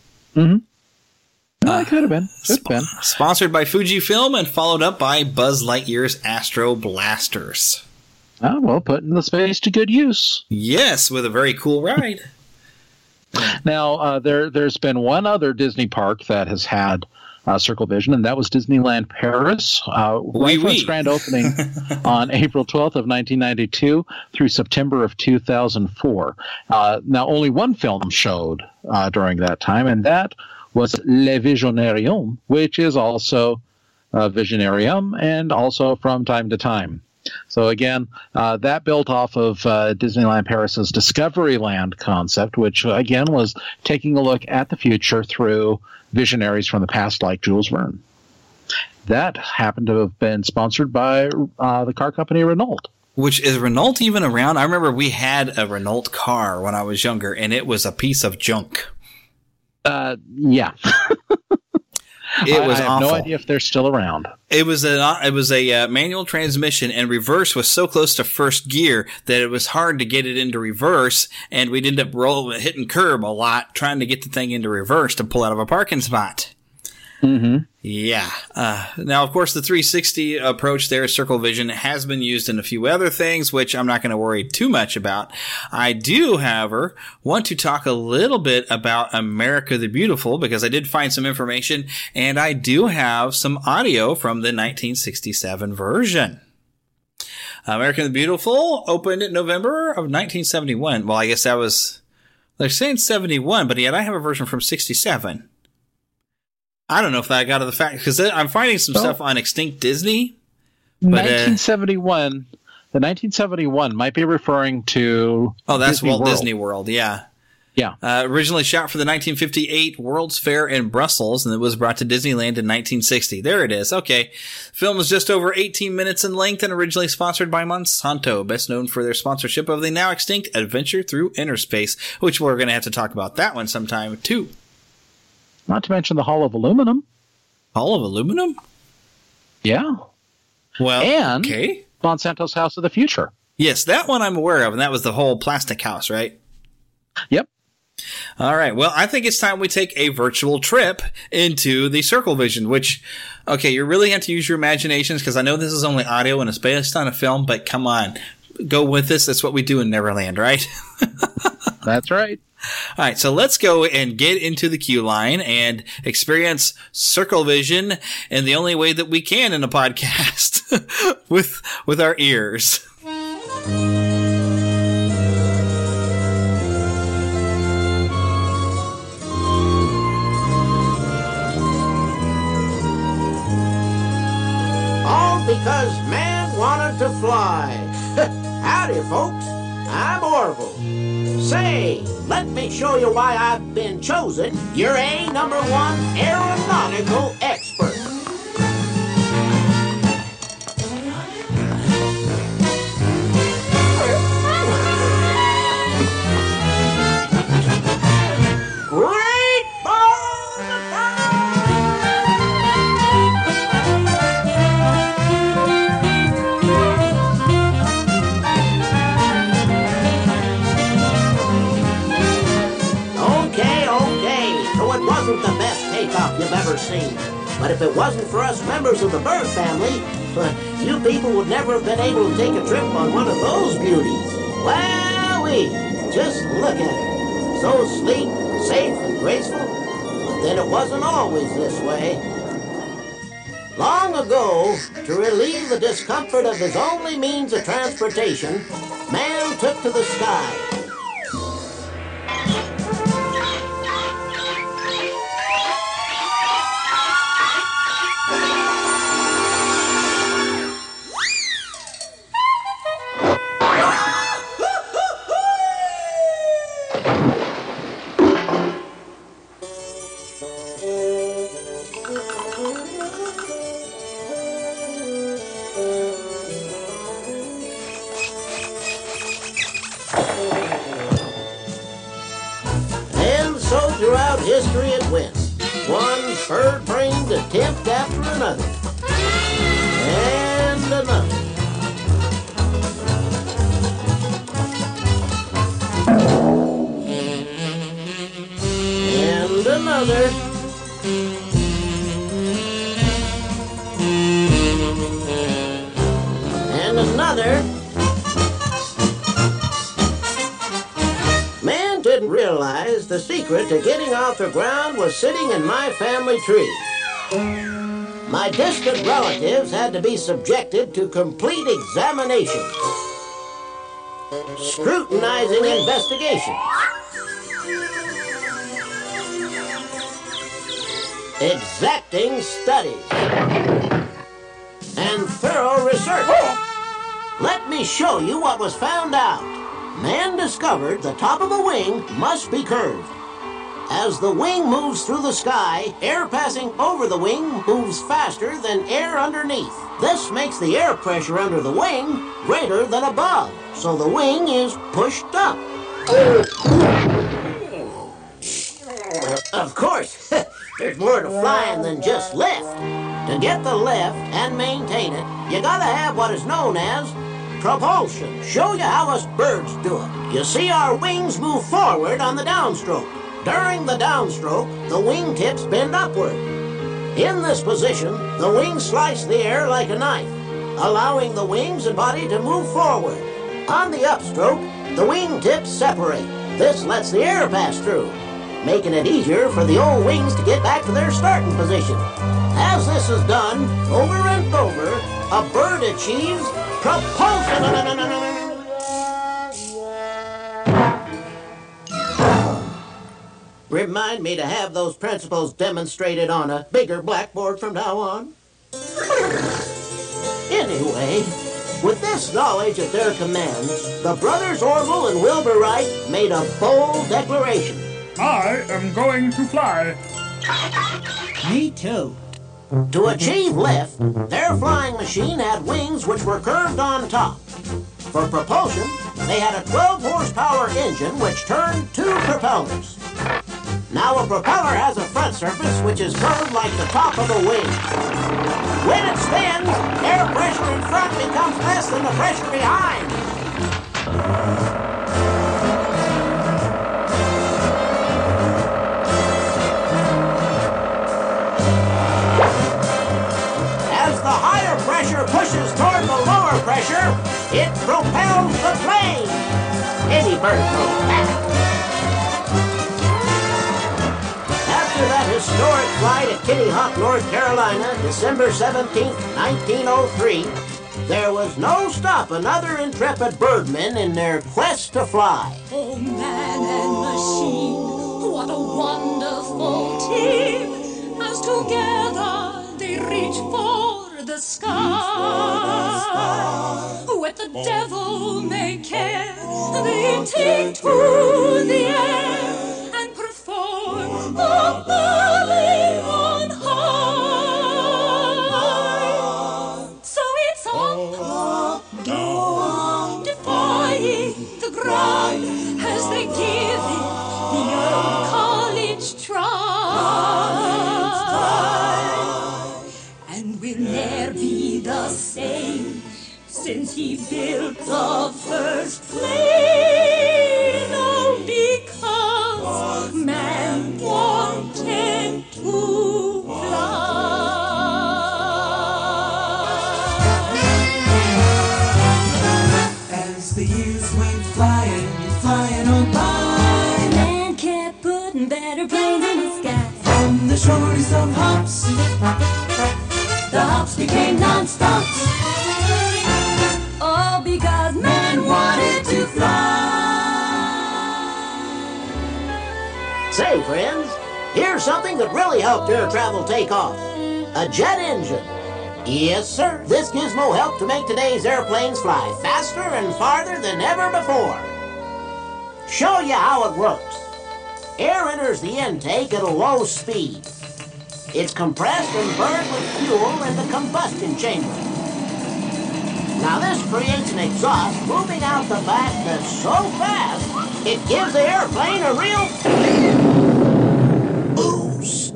It could have been. Sponsored by Fujifilm and followed up by Buzz Lightyear's Astro Blasters. Oh, well, putting the space to good use. Yes, with a very cool ride. Now, there's been one other Disney park that has had Circle Vision, and that was Disneyland Paris. Right from its grand opening on April 12th of 1992 through September of 2004. Now, only one film showed during that time, and that was Le Visionarium, which is also Visionarium and also From Time to Time. So again, that built off of Disneyland Paris's Discoveryland concept, which again was taking a look at the future through visionaries from the past like Jules Verne. That happened to have been sponsored by the car company Renault. Which, is Renault even around? I remember we had a Renault car when I was younger, and it was a piece of junk. Yeah. It was I have awful. no idea if they're still around. It was a manual transmission, and reverse was so close to first gear that it was hard to get it into reverse, and we'd end up hitting curb a lot trying to get the thing into reverse to pull out of a parking spot. Yeah. Now, of course, the 360 approach there, Circle Vision, has been used in a few other things, which I'm not going to worry too much about. I do, however, want to talk a little bit about America the Beautiful, because I did find some information, and I do have some audio from the 1967 version. American the Beautiful opened in November of 1971. Well, I guess that was... They're saying 71, but yet I have a version from 67. I don't know if that got to the fact... Because I'm finding some stuff on Extinct Disney. But, 1971... The 1971 might be referring to... Oh, that's Disney Walt World. Disney World, yeah. Yeah. Originally shot for the 1958 World's Fair in Brussels, and it was brought to Disneyland in 1960. There it is. Okay. Film was just over 18 minutes in length and originally sponsored by Monsanto, best known for their sponsorship of the now extinct Adventure Through Inner Space, which we're going to have to talk about that one sometime, too. Not to mention the Hall of Aluminum. Hall of Aluminum? Yeah. Well, and okay. Monsanto's House of the Future. Yes, that one I'm aware of, and that was the whole plastic house, right? Yep. All right. Well, I think it's time we take a virtual trip into the Circle Vision, which, okay, you really have to use your imaginations because I know this is only audio and it's based on a film, but come on, go with this. That's what we do in Neverland, right? That's right. All right. So let's go and get into the queue line and experience Circle Vision in the only way that we can in a podcast with our ears. All because man wanted to fly. Howdy, folks. I'm Orville. Say, let me show you why I've been chosen your #1 aeronautical expert. Great ball wasn't the best takeoff you've ever seen. But if it wasn't for us members of the bird family, you people would never have been able to take a trip on one of those beauties. Wowee! Just look at it. So sleek, safe, and graceful. But then it wasn't always this way. Long ago, to relieve the discomfort of his only means of transportation, man took to the sky. Throughout history it went, one bird-brained attempt after another, and another. And another. And another. Didn't realize the secret to getting off the ground was sitting in my family tree. My distant relatives had to be subjected to complete examination, scrutinizing investigation, exacting studies, and thorough research. Let me show you what was found out. Man discovered the top of a wing must be curved. As the wing moves through the sky, air passing over the wing moves faster than air underneath. This makes the air pressure under the wing greater than above, so the wing is pushed up. Of course, there's more to flying than just lift. To get the lift and maintain it, you gotta have what is known as propulsion. Show you how us birds do it. You see our wings move forward on the downstroke. During the downstroke, the wingtips bend upward. In this position, the wings slice the air like a knife, allowing the wings and body to move forward. On the upstroke, the wingtips separate. This lets the air pass through, making it easier for the old wings to get back to their starting position. As this is done over and over, a bird achieves propulsion. Remind me to have those principles demonstrated on a bigger blackboard from now on. Anyway, with this knowledge at their command, the brothers Orville and Wilbur Wright made a bold declaration. I am going to fly. Me too. To achieve lift, their flying machine had wings which were curved on top. For propulsion, they had a 12-horsepower engine which turned 2 propellers. Now a propeller has a front surface which is curved like the top of a wing. When it spins, air pressure in front becomes less than the pressure behind. As the higher pressure pushes toward the lower pressure, it propels the plane. Any bird goes back. After that historic flight at Kitty Hawk, North Carolina, December 17, 1903, there was no stopping other intrepid birdmen in their quest to fly. Oh, man and machine, what a wonderful team, as together they reach for the sky. What the devil may care, they take to the air and perform a ballet on high. So it's up, down, defying the ground as they give it the old college try. And we'll ne'er be the same since he built the first plane. Oh, because man wanted to fly. As the years went flying on by, Man kept putting better planes in the sky. From the shortest of hops, the hops became non-stops. All because man wanted to fly. Say, friends, here's something that really helped air travel take off. A jet engine. Yes, sir. This gizmo helped to make today's airplanes fly faster and farther than ever before. Show you how it works. Air enters the intake at a low speed. It's compressed and burned with fuel in the combustion chamber. Now this creates an exhaust moving out the back that's so fast, it gives the airplane a real boost.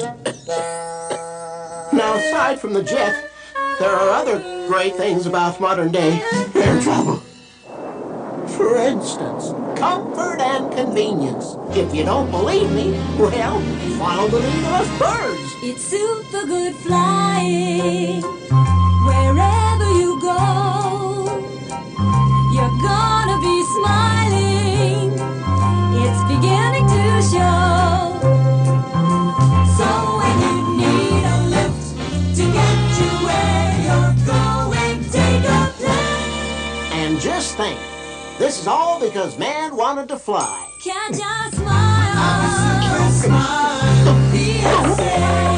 Now aside from the jet, there are other great things about modern day air travel. For instance, comfort and convenience. If you don't believe me, well, follow the lead of us birds. It's super good flying. Wherever you go, you're gonna be smiling. It's beginning to show. So when you need a lift to get you where you're going, take a plane. And just think, this is all because man wanted to fly. Can't just smile, smile, be safe.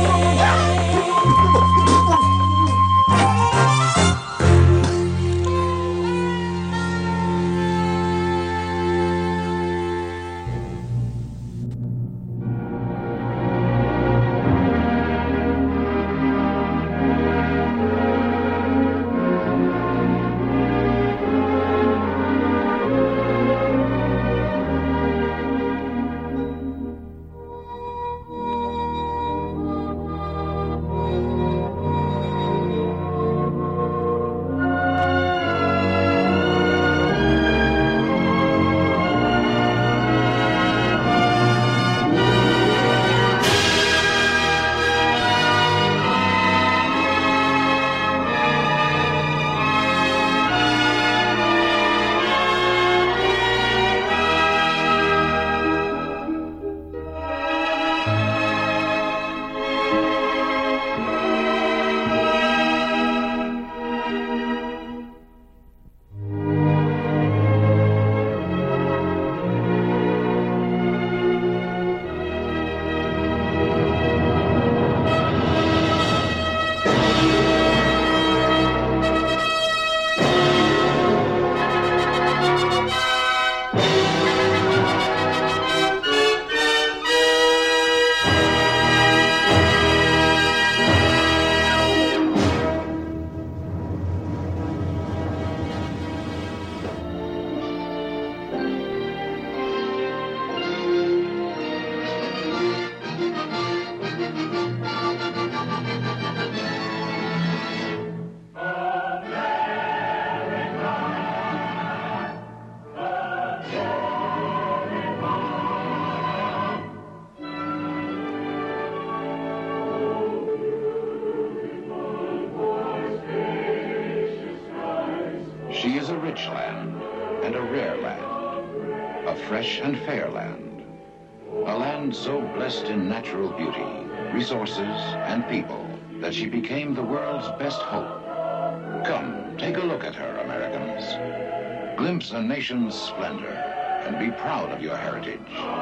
rich land and a rare land, a fresh and fair land, a land so blessed in natural beauty, resources, and people that she became the world's best hope. Come, take a look at her, Americans. Glimpse a nation's splendor and be proud of your heritage.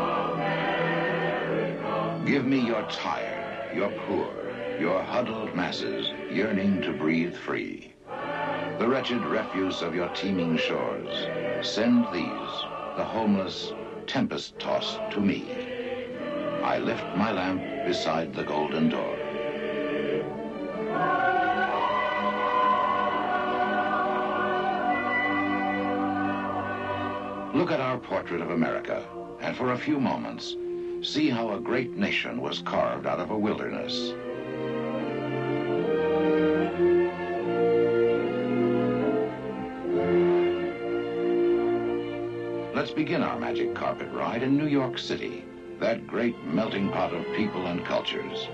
Give me your tired, your poor, your huddled masses yearning to breathe free. The wretched refuse of your teeming shores. Send these, the homeless, tempest-tossed, to me. I lift my lamp beside the golden door. Look at our portrait of America, and for a few moments, see how a great nation was carved out of a wilderness. Let's begin our magic carpet ride in New York City, that great melting pot of people and cultures.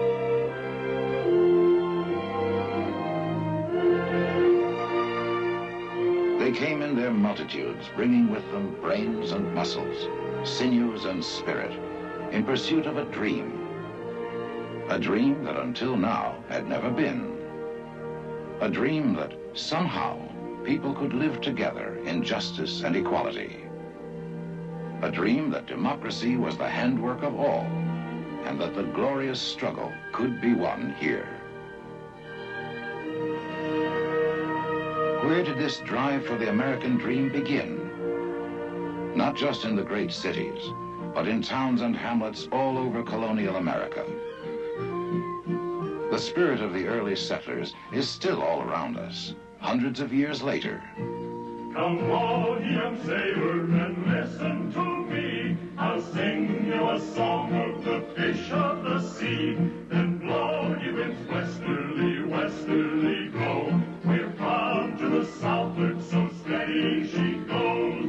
They came in their multitudes, bringing with them brains and muscles, sinews and spirit, in pursuit of a dream. A dream that until now had never been. A dream that somehow people could live together in justice and equality. A dream that democracy was the handwork of all, and that the glorious struggle could be won here. Where did this drive for the American dream begin? Not just in the great cities, but in towns and hamlets all over colonial America. The spirit of the early settlers is still all around us, hundreds of years later. Come all ye young sailors and listen to me. I'll sing you a song of the fish of the sea. Then blow ye winds westerly, westerly blow. We're proud to the southward, so steady she goes.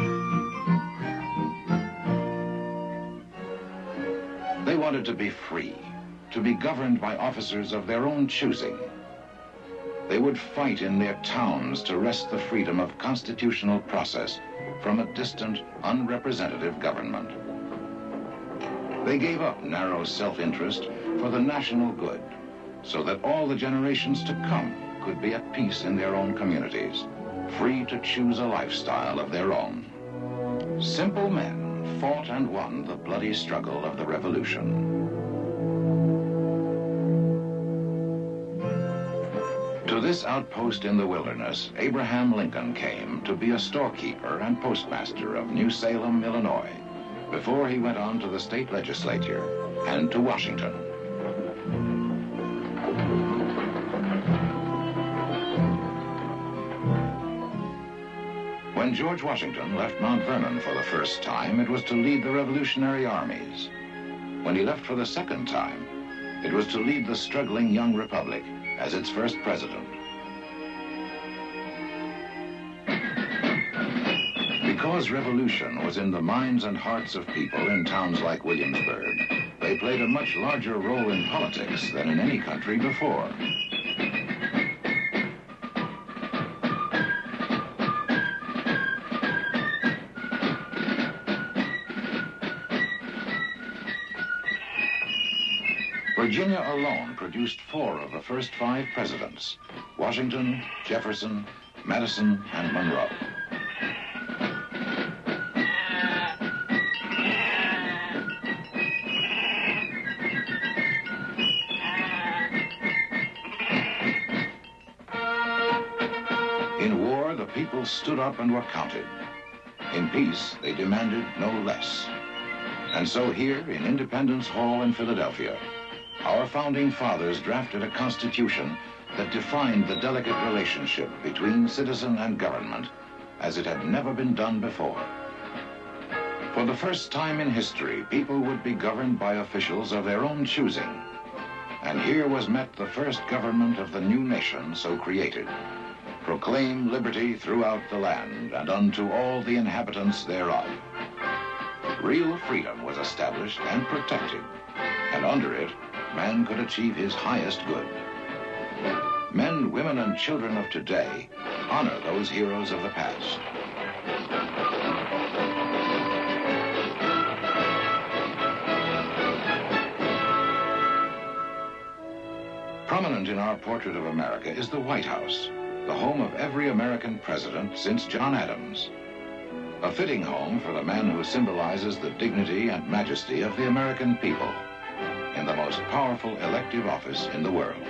They wanted to be free, to be governed by officers of their own choosing. They would fight in their towns to wrest the freedom of constitutional process from a distant, unrepresentative government. They gave up narrow self-interest for the national good, so that all the generations to come could be at peace in their own communities, free to choose a lifestyle of their own. Simple men fought and won the bloody struggle of the Revolution. To this outpost in the wilderness, Abraham Lincoln came to be a storekeeper and postmaster of New Salem, Illinois, before he went on to the state legislature and to Washington. When George Washington left Mount Vernon for the first time, it was to lead the revolutionary armies. When he left for the second time, it was to lead the struggling young republic as its first president. Because revolution was in the minds and hearts of people in towns like Williamsburg, they played a much larger role in politics than in any country before. Virginia alone produced 4 of the first 5 presidents: Washington, Jefferson, Madison, and Monroe. In war, the people stood up and were counted. In peace, they demanded no less. And so here in Independence Hall in Philadelphia, our founding fathers drafted a constitution that defined the delicate relationship between citizen and government as it had never been done before. For the first time in history, people would be governed by officials of their own choosing. And here was met the first government of the new nation so created. Proclaim liberty throughout the land and unto all the inhabitants thereof. Real freedom was established and protected, and under it, man could achieve his highest good. Men, women, and children of today honor those heroes of the past. Prominent in our portrait of America is the White House, the home of every American president since John Adams. A fitting home for the man who symbolizes the dignity and majesty of the American people in the most powerful elective office in the world.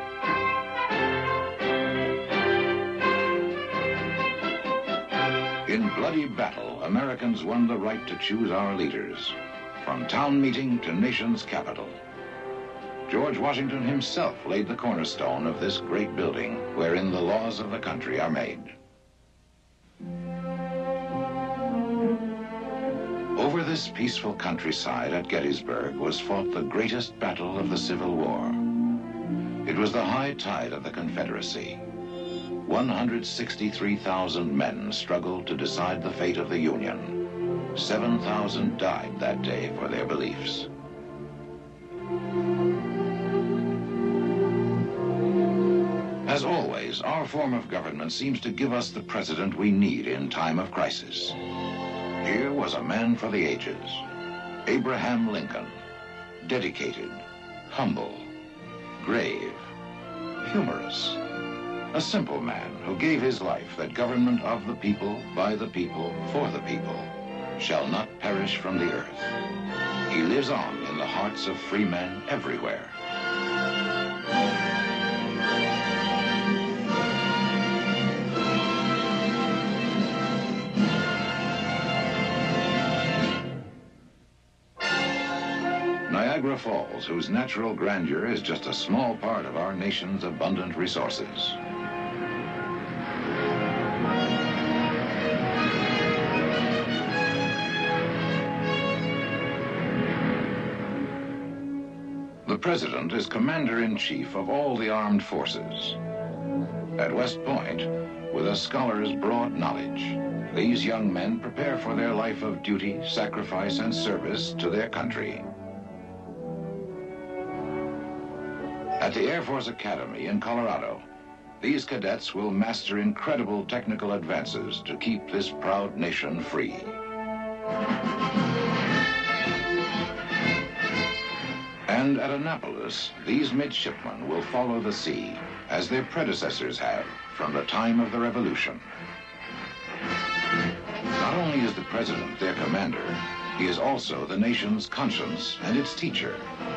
In bloody battle, Americans won the right to choose our leaders, from town meeting to nation's capital. George Washington himself laid the cornerstone of this great building wherein the laws of the country are made. Over this peaceful countryside at Gettysburg was fought the greatest battle of the Civil War. It was the high tide of the Confederacy. 163,000 men struggled to decide the fate of the Union. 7,000 died that day for their beliefs. As always, our form of government seems to give us the president we need in time of crisis. Here was a man for the ages, Abraham Lincoln, dedicated, humble, grave, humorous, a simple man who gave his life that government of the people, by the people, for the people, shall not perish from the earth. He lives on in the hearts of free men everywhere. Niagara Falls, whose natural grandeur is just a small part of our nation's abundant resources. The President is Commander-in-Chief of all the armed forces. At West Point, with a scholar's broad knowledge, these young men prepare for their life of duty, sacrifice, and service to their country. At the Air Force Academy in Colorado, these cadets will master incredible technical advances to keep this proud nation free. And at Annapolis, these midshipmen will follow the sea, as their predecessors have from the time of the Revolution. Not only is the President their commander, he is also the nation's conscience and its teacher.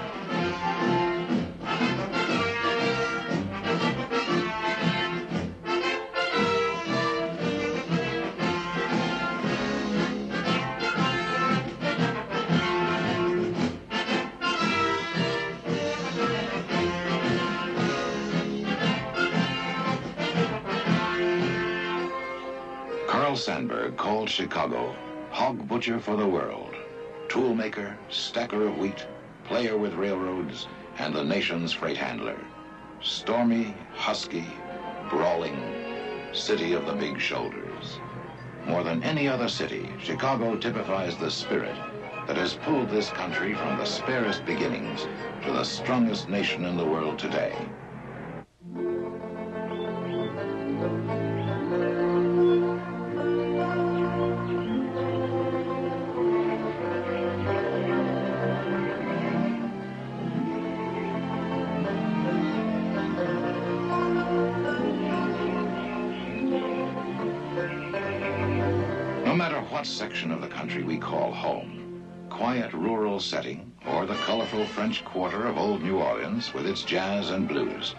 Carl Sandburg called Chicago hog butcher for the world, tool maker, stacker of wheat, player with railroads, and the nation's freight handler. Stormy, husky, brawling, city of the big shoulders. More than any other city, Chicago typifies the spirit that has pulled this country from the sparest beginnings to the strongest nation in the world today. No matter what section of the country we call home, quiet rural setting, or the colorful French Quarter of old New Orleans with its jazz and blues.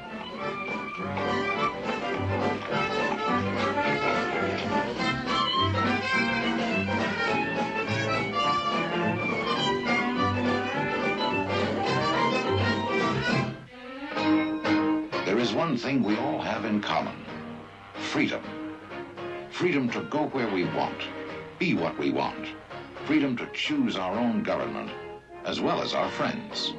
There is one thing we all have in common: freedom. Freedom to go where we want, be what we want. Freedom to choose our own government, as well as our friends.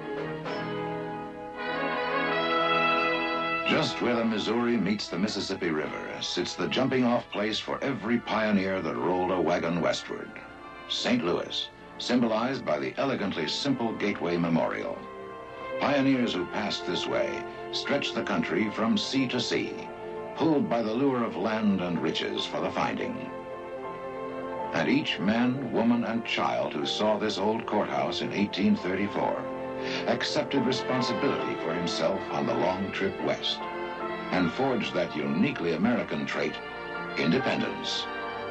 Just where the Missouri meets the Mississippi River sits the jumping-off place for every pioneer that rolled a wagon westward. St. Louis, symbolized by the elegantly simple Gateway Memorial. Pioneers who passed this way stretched the country from sea to sea, pulled by the lure of land and riches for the finding. And each man, woman, and child who saw this old courthouse in 1834 accepted responsibility for himself on the long trip west and forged that uniquely American trait, independence.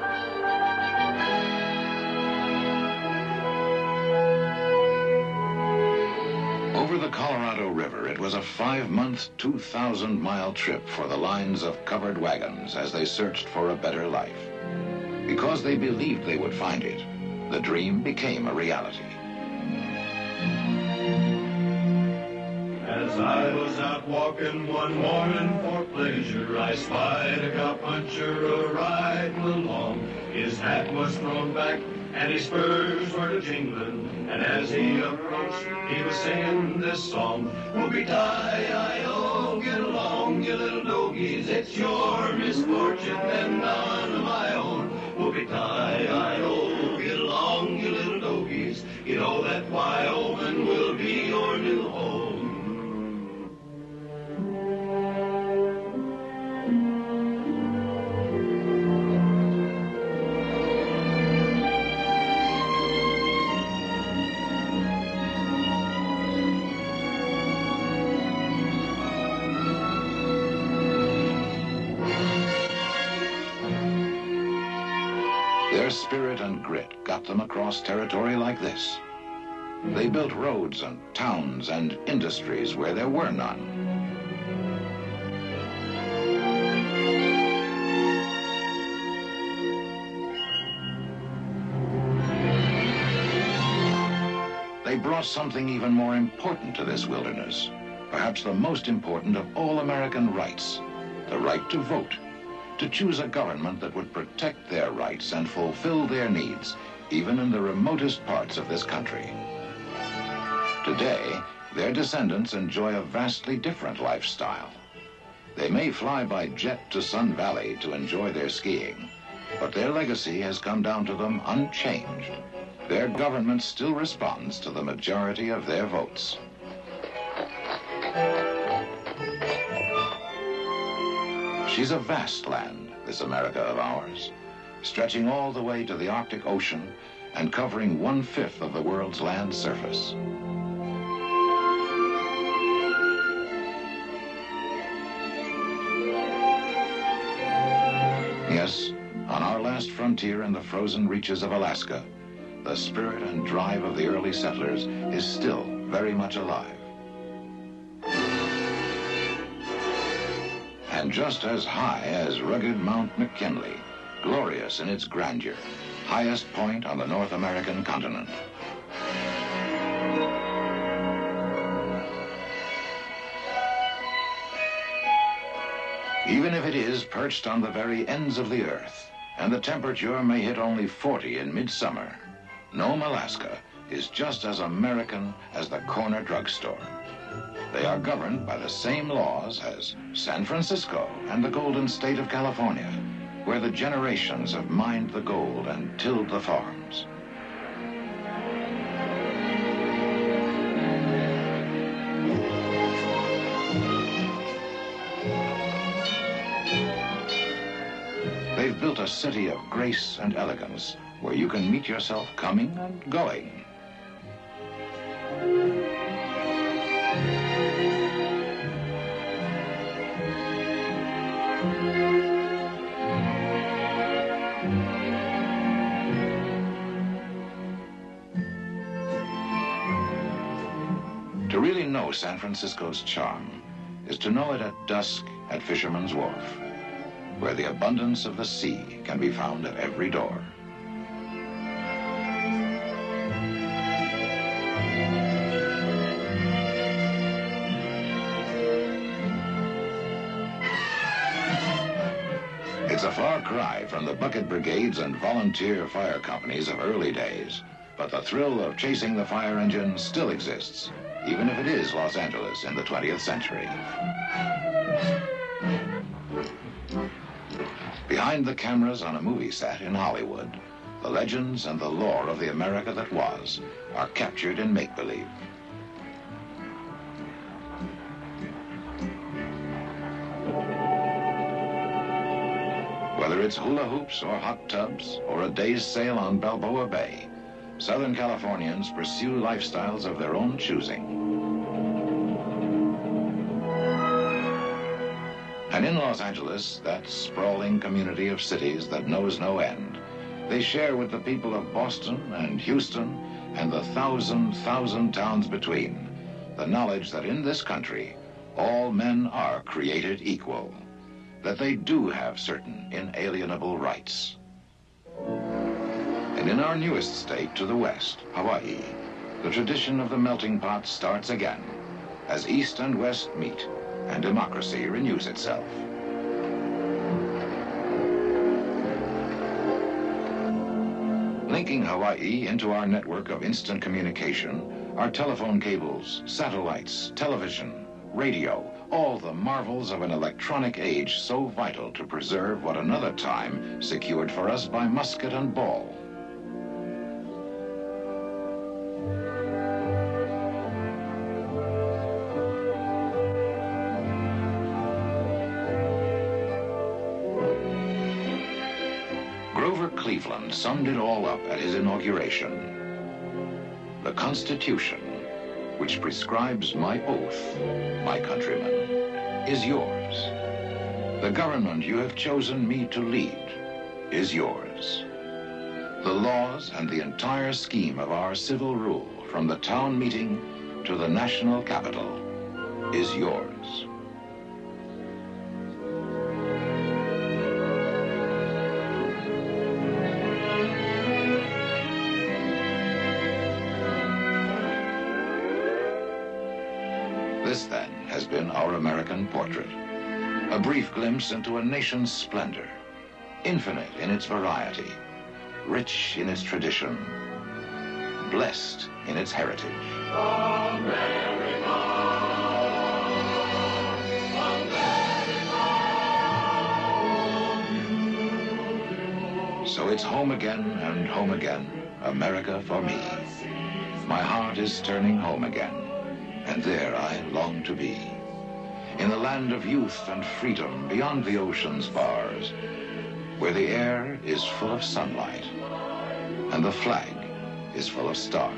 Over the Colorado River, it was a 5-month, 2,000-mile trip for the lines of covered wagons as they searched for a better life. Because they believed they would find it, the dream became a reality. As I was out walking one morning for pleasure, I spied a cowpuncher a-riding along. His hat was thrown back and his spurs were jingling, and as he approached, he was singing this song. Whoopie-tie-I-O, get along, you little dogies, it's your misfortune and none of my own. Whoopie-tie-I-O, get along, you little dogies, you know that Wyoming will be your new home. Their spirit and grit got them across territory like this. They built roads and towns and industries where there were none. They brought something even more important to this wilderness, perhaps the most important of all American rights, the right to vote. To choose a government that would protect their rights and fulfill their needs, even in the remotest parts of this country. Today, their descendants enjoy a vastly different lifestyle. They may fly by jet to Sun Valley to enjoy their skiing, but their legacy has come down to them unchanged. Their government still responds to the majority of their votes. She's a vast land, this America of ours, stretching all the way to the Arctic Ocean and covering 1/5 of the world's land surface. Yes, on our last frontier in the frozen reaches of Alaska, the spirit and drive of the early settlers is still very much alive. And just as high as rugged Mount McKinley, glorious in its grandeur, highest point on the North American continent. Even if it is perched on the very ends of the earth, and the temperature may hit only 40 in midsummer, Nome, Alaska is just as American as the corner drugstore. They are governed by the same laws as San Francisco and the Golden State of California, where the generations have mined the gold and tilled the farms. They've built a city of grace and elegance where you can meet yourself coming and going. To really know San Francisco's charm is to know it at dusk at Fisherman's Wharf, where the abundance of the sea can be found at every door. It's a far cry from the bucket brigades and volunteer fire companies of early days, but the thrill of chasing the fire engine still exists, even if it is Los Angeles in the 20th century. Behind the cameras on a movie set in Hollywood, the legends and the lore of the America that was are captured in make-believe. Whether it's hula hoops or hot tubs or a day's sail on Balboa Bay, Southern Californians pursue lifestyles of their own choosing. And in Los Angeles, that sprawling community of cities that knows no end, they share with the people of Boston and Houston and the thousand towns between the knowledge that in this country, all men are created equal, that they do have certain inalienable rights. And in our newest state to the west, Hawaii, the tradition of the melting pot starts again as East and West meet and democracy renews itself. Linking Hawaii into our network of instant communication are telephone cables, satellites, television, radio, all the marvels of an electronic age so vital to preserve what another time secured for us by musket and ball. Grover Cleveland summed it all up at his inauguration. The Constitution, which prescribes my oath, my countrymen, is yours. The government you have chosen me to lead is yours. The laws and the entire scheme of our civil rule, from the town meeting to the national capital, is yours. This, then, has been our American portrait. A brief glimpse into a nation's splendor, infinite in its variety, rich in its tradition, blessed in its heritage. So it's home again and home again, America for me. My heart is turning home again. And there I long to be, in the land of youth and freedom beyond the ocean's bars, where the air is full of sunlight and the flag is full of stars.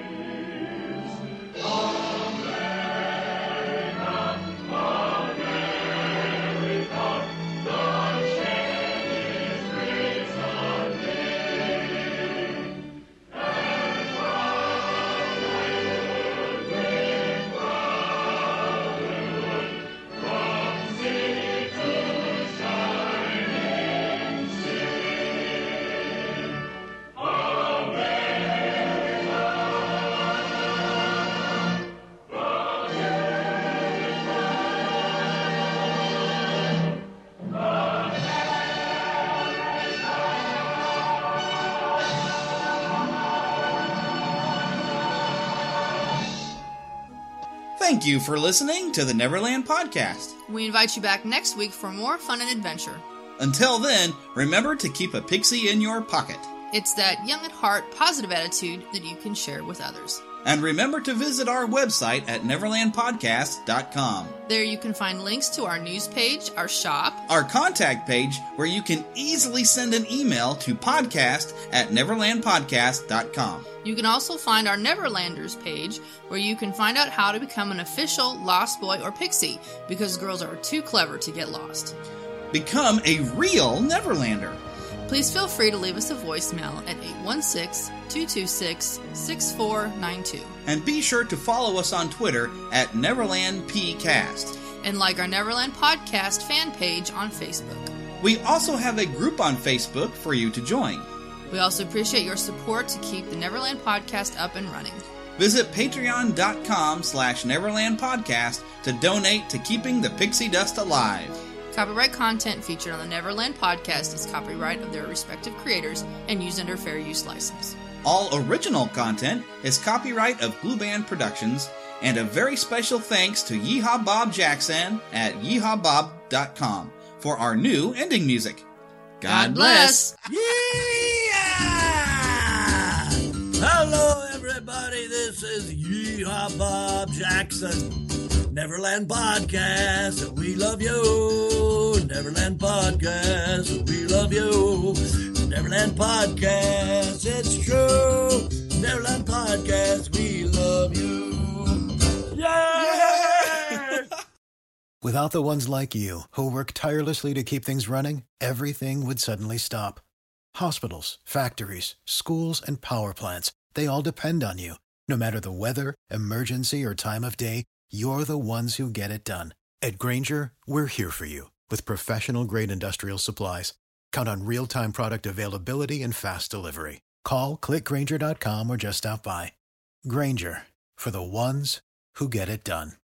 Thank you for listening to the Neverland Podcast. We invite you back next week for more fun and adventure. Until then, remember to keep a pixie in your pocket. It's that young at heart, positive attitude that you can share with others. And remember to visit our website at neverlandpodcast.com. There you can find links to our news page, our shop, our contact page, where you can easily send an email to podcast@neverlandpodcast.com. You can also find our Neverlanders page, where you can find out how to become an official Lost Boy or Pixie, because girls are too clever to get lost. Become a real Neverlander. Please feel free to leave us a voicemail at 816-226-6492. And be sure to follow us on Twitter at NeverlandPcast. And like our Neverland Podcast fan page on Facebook. We also have a group on Facebook for you to join. We also appreciate your support to keep the Neverland Podcast up and running. Visit patreon.com/NeverlandPodcast to donate to keeping the pixie dust alive. Copyright content featured on the Neverland Podcast is copyright of their respective creators and used under fair use license. All original content is copyright of Blue Band Productions, and a very special thanks to Yeehaw Bob Jackson at yeehawbob.com for our new ending music. God bless! Yeah! Hello, everybody. This is Yeehaw Bob Jackson. Neverland Podcast, we love you. Neverland Podcast, we love you. Neverland Podcast, it's true. Neverland Podcast, we love you. Yeah! Without the ones like you, who work tirelessly to keep things running, everything would suddenly stop. Hospitals, factories, schools, and power plants, they all depend on you. No matter the weather, emergency, or time of day, you're the ones who get it done. At Grainger, we're here for you with professional-grade industrial supplies. Count on real-time product availability and fast delivery. Call, click Grainger.com, or just stop by. Grainger, for the ones who get it done.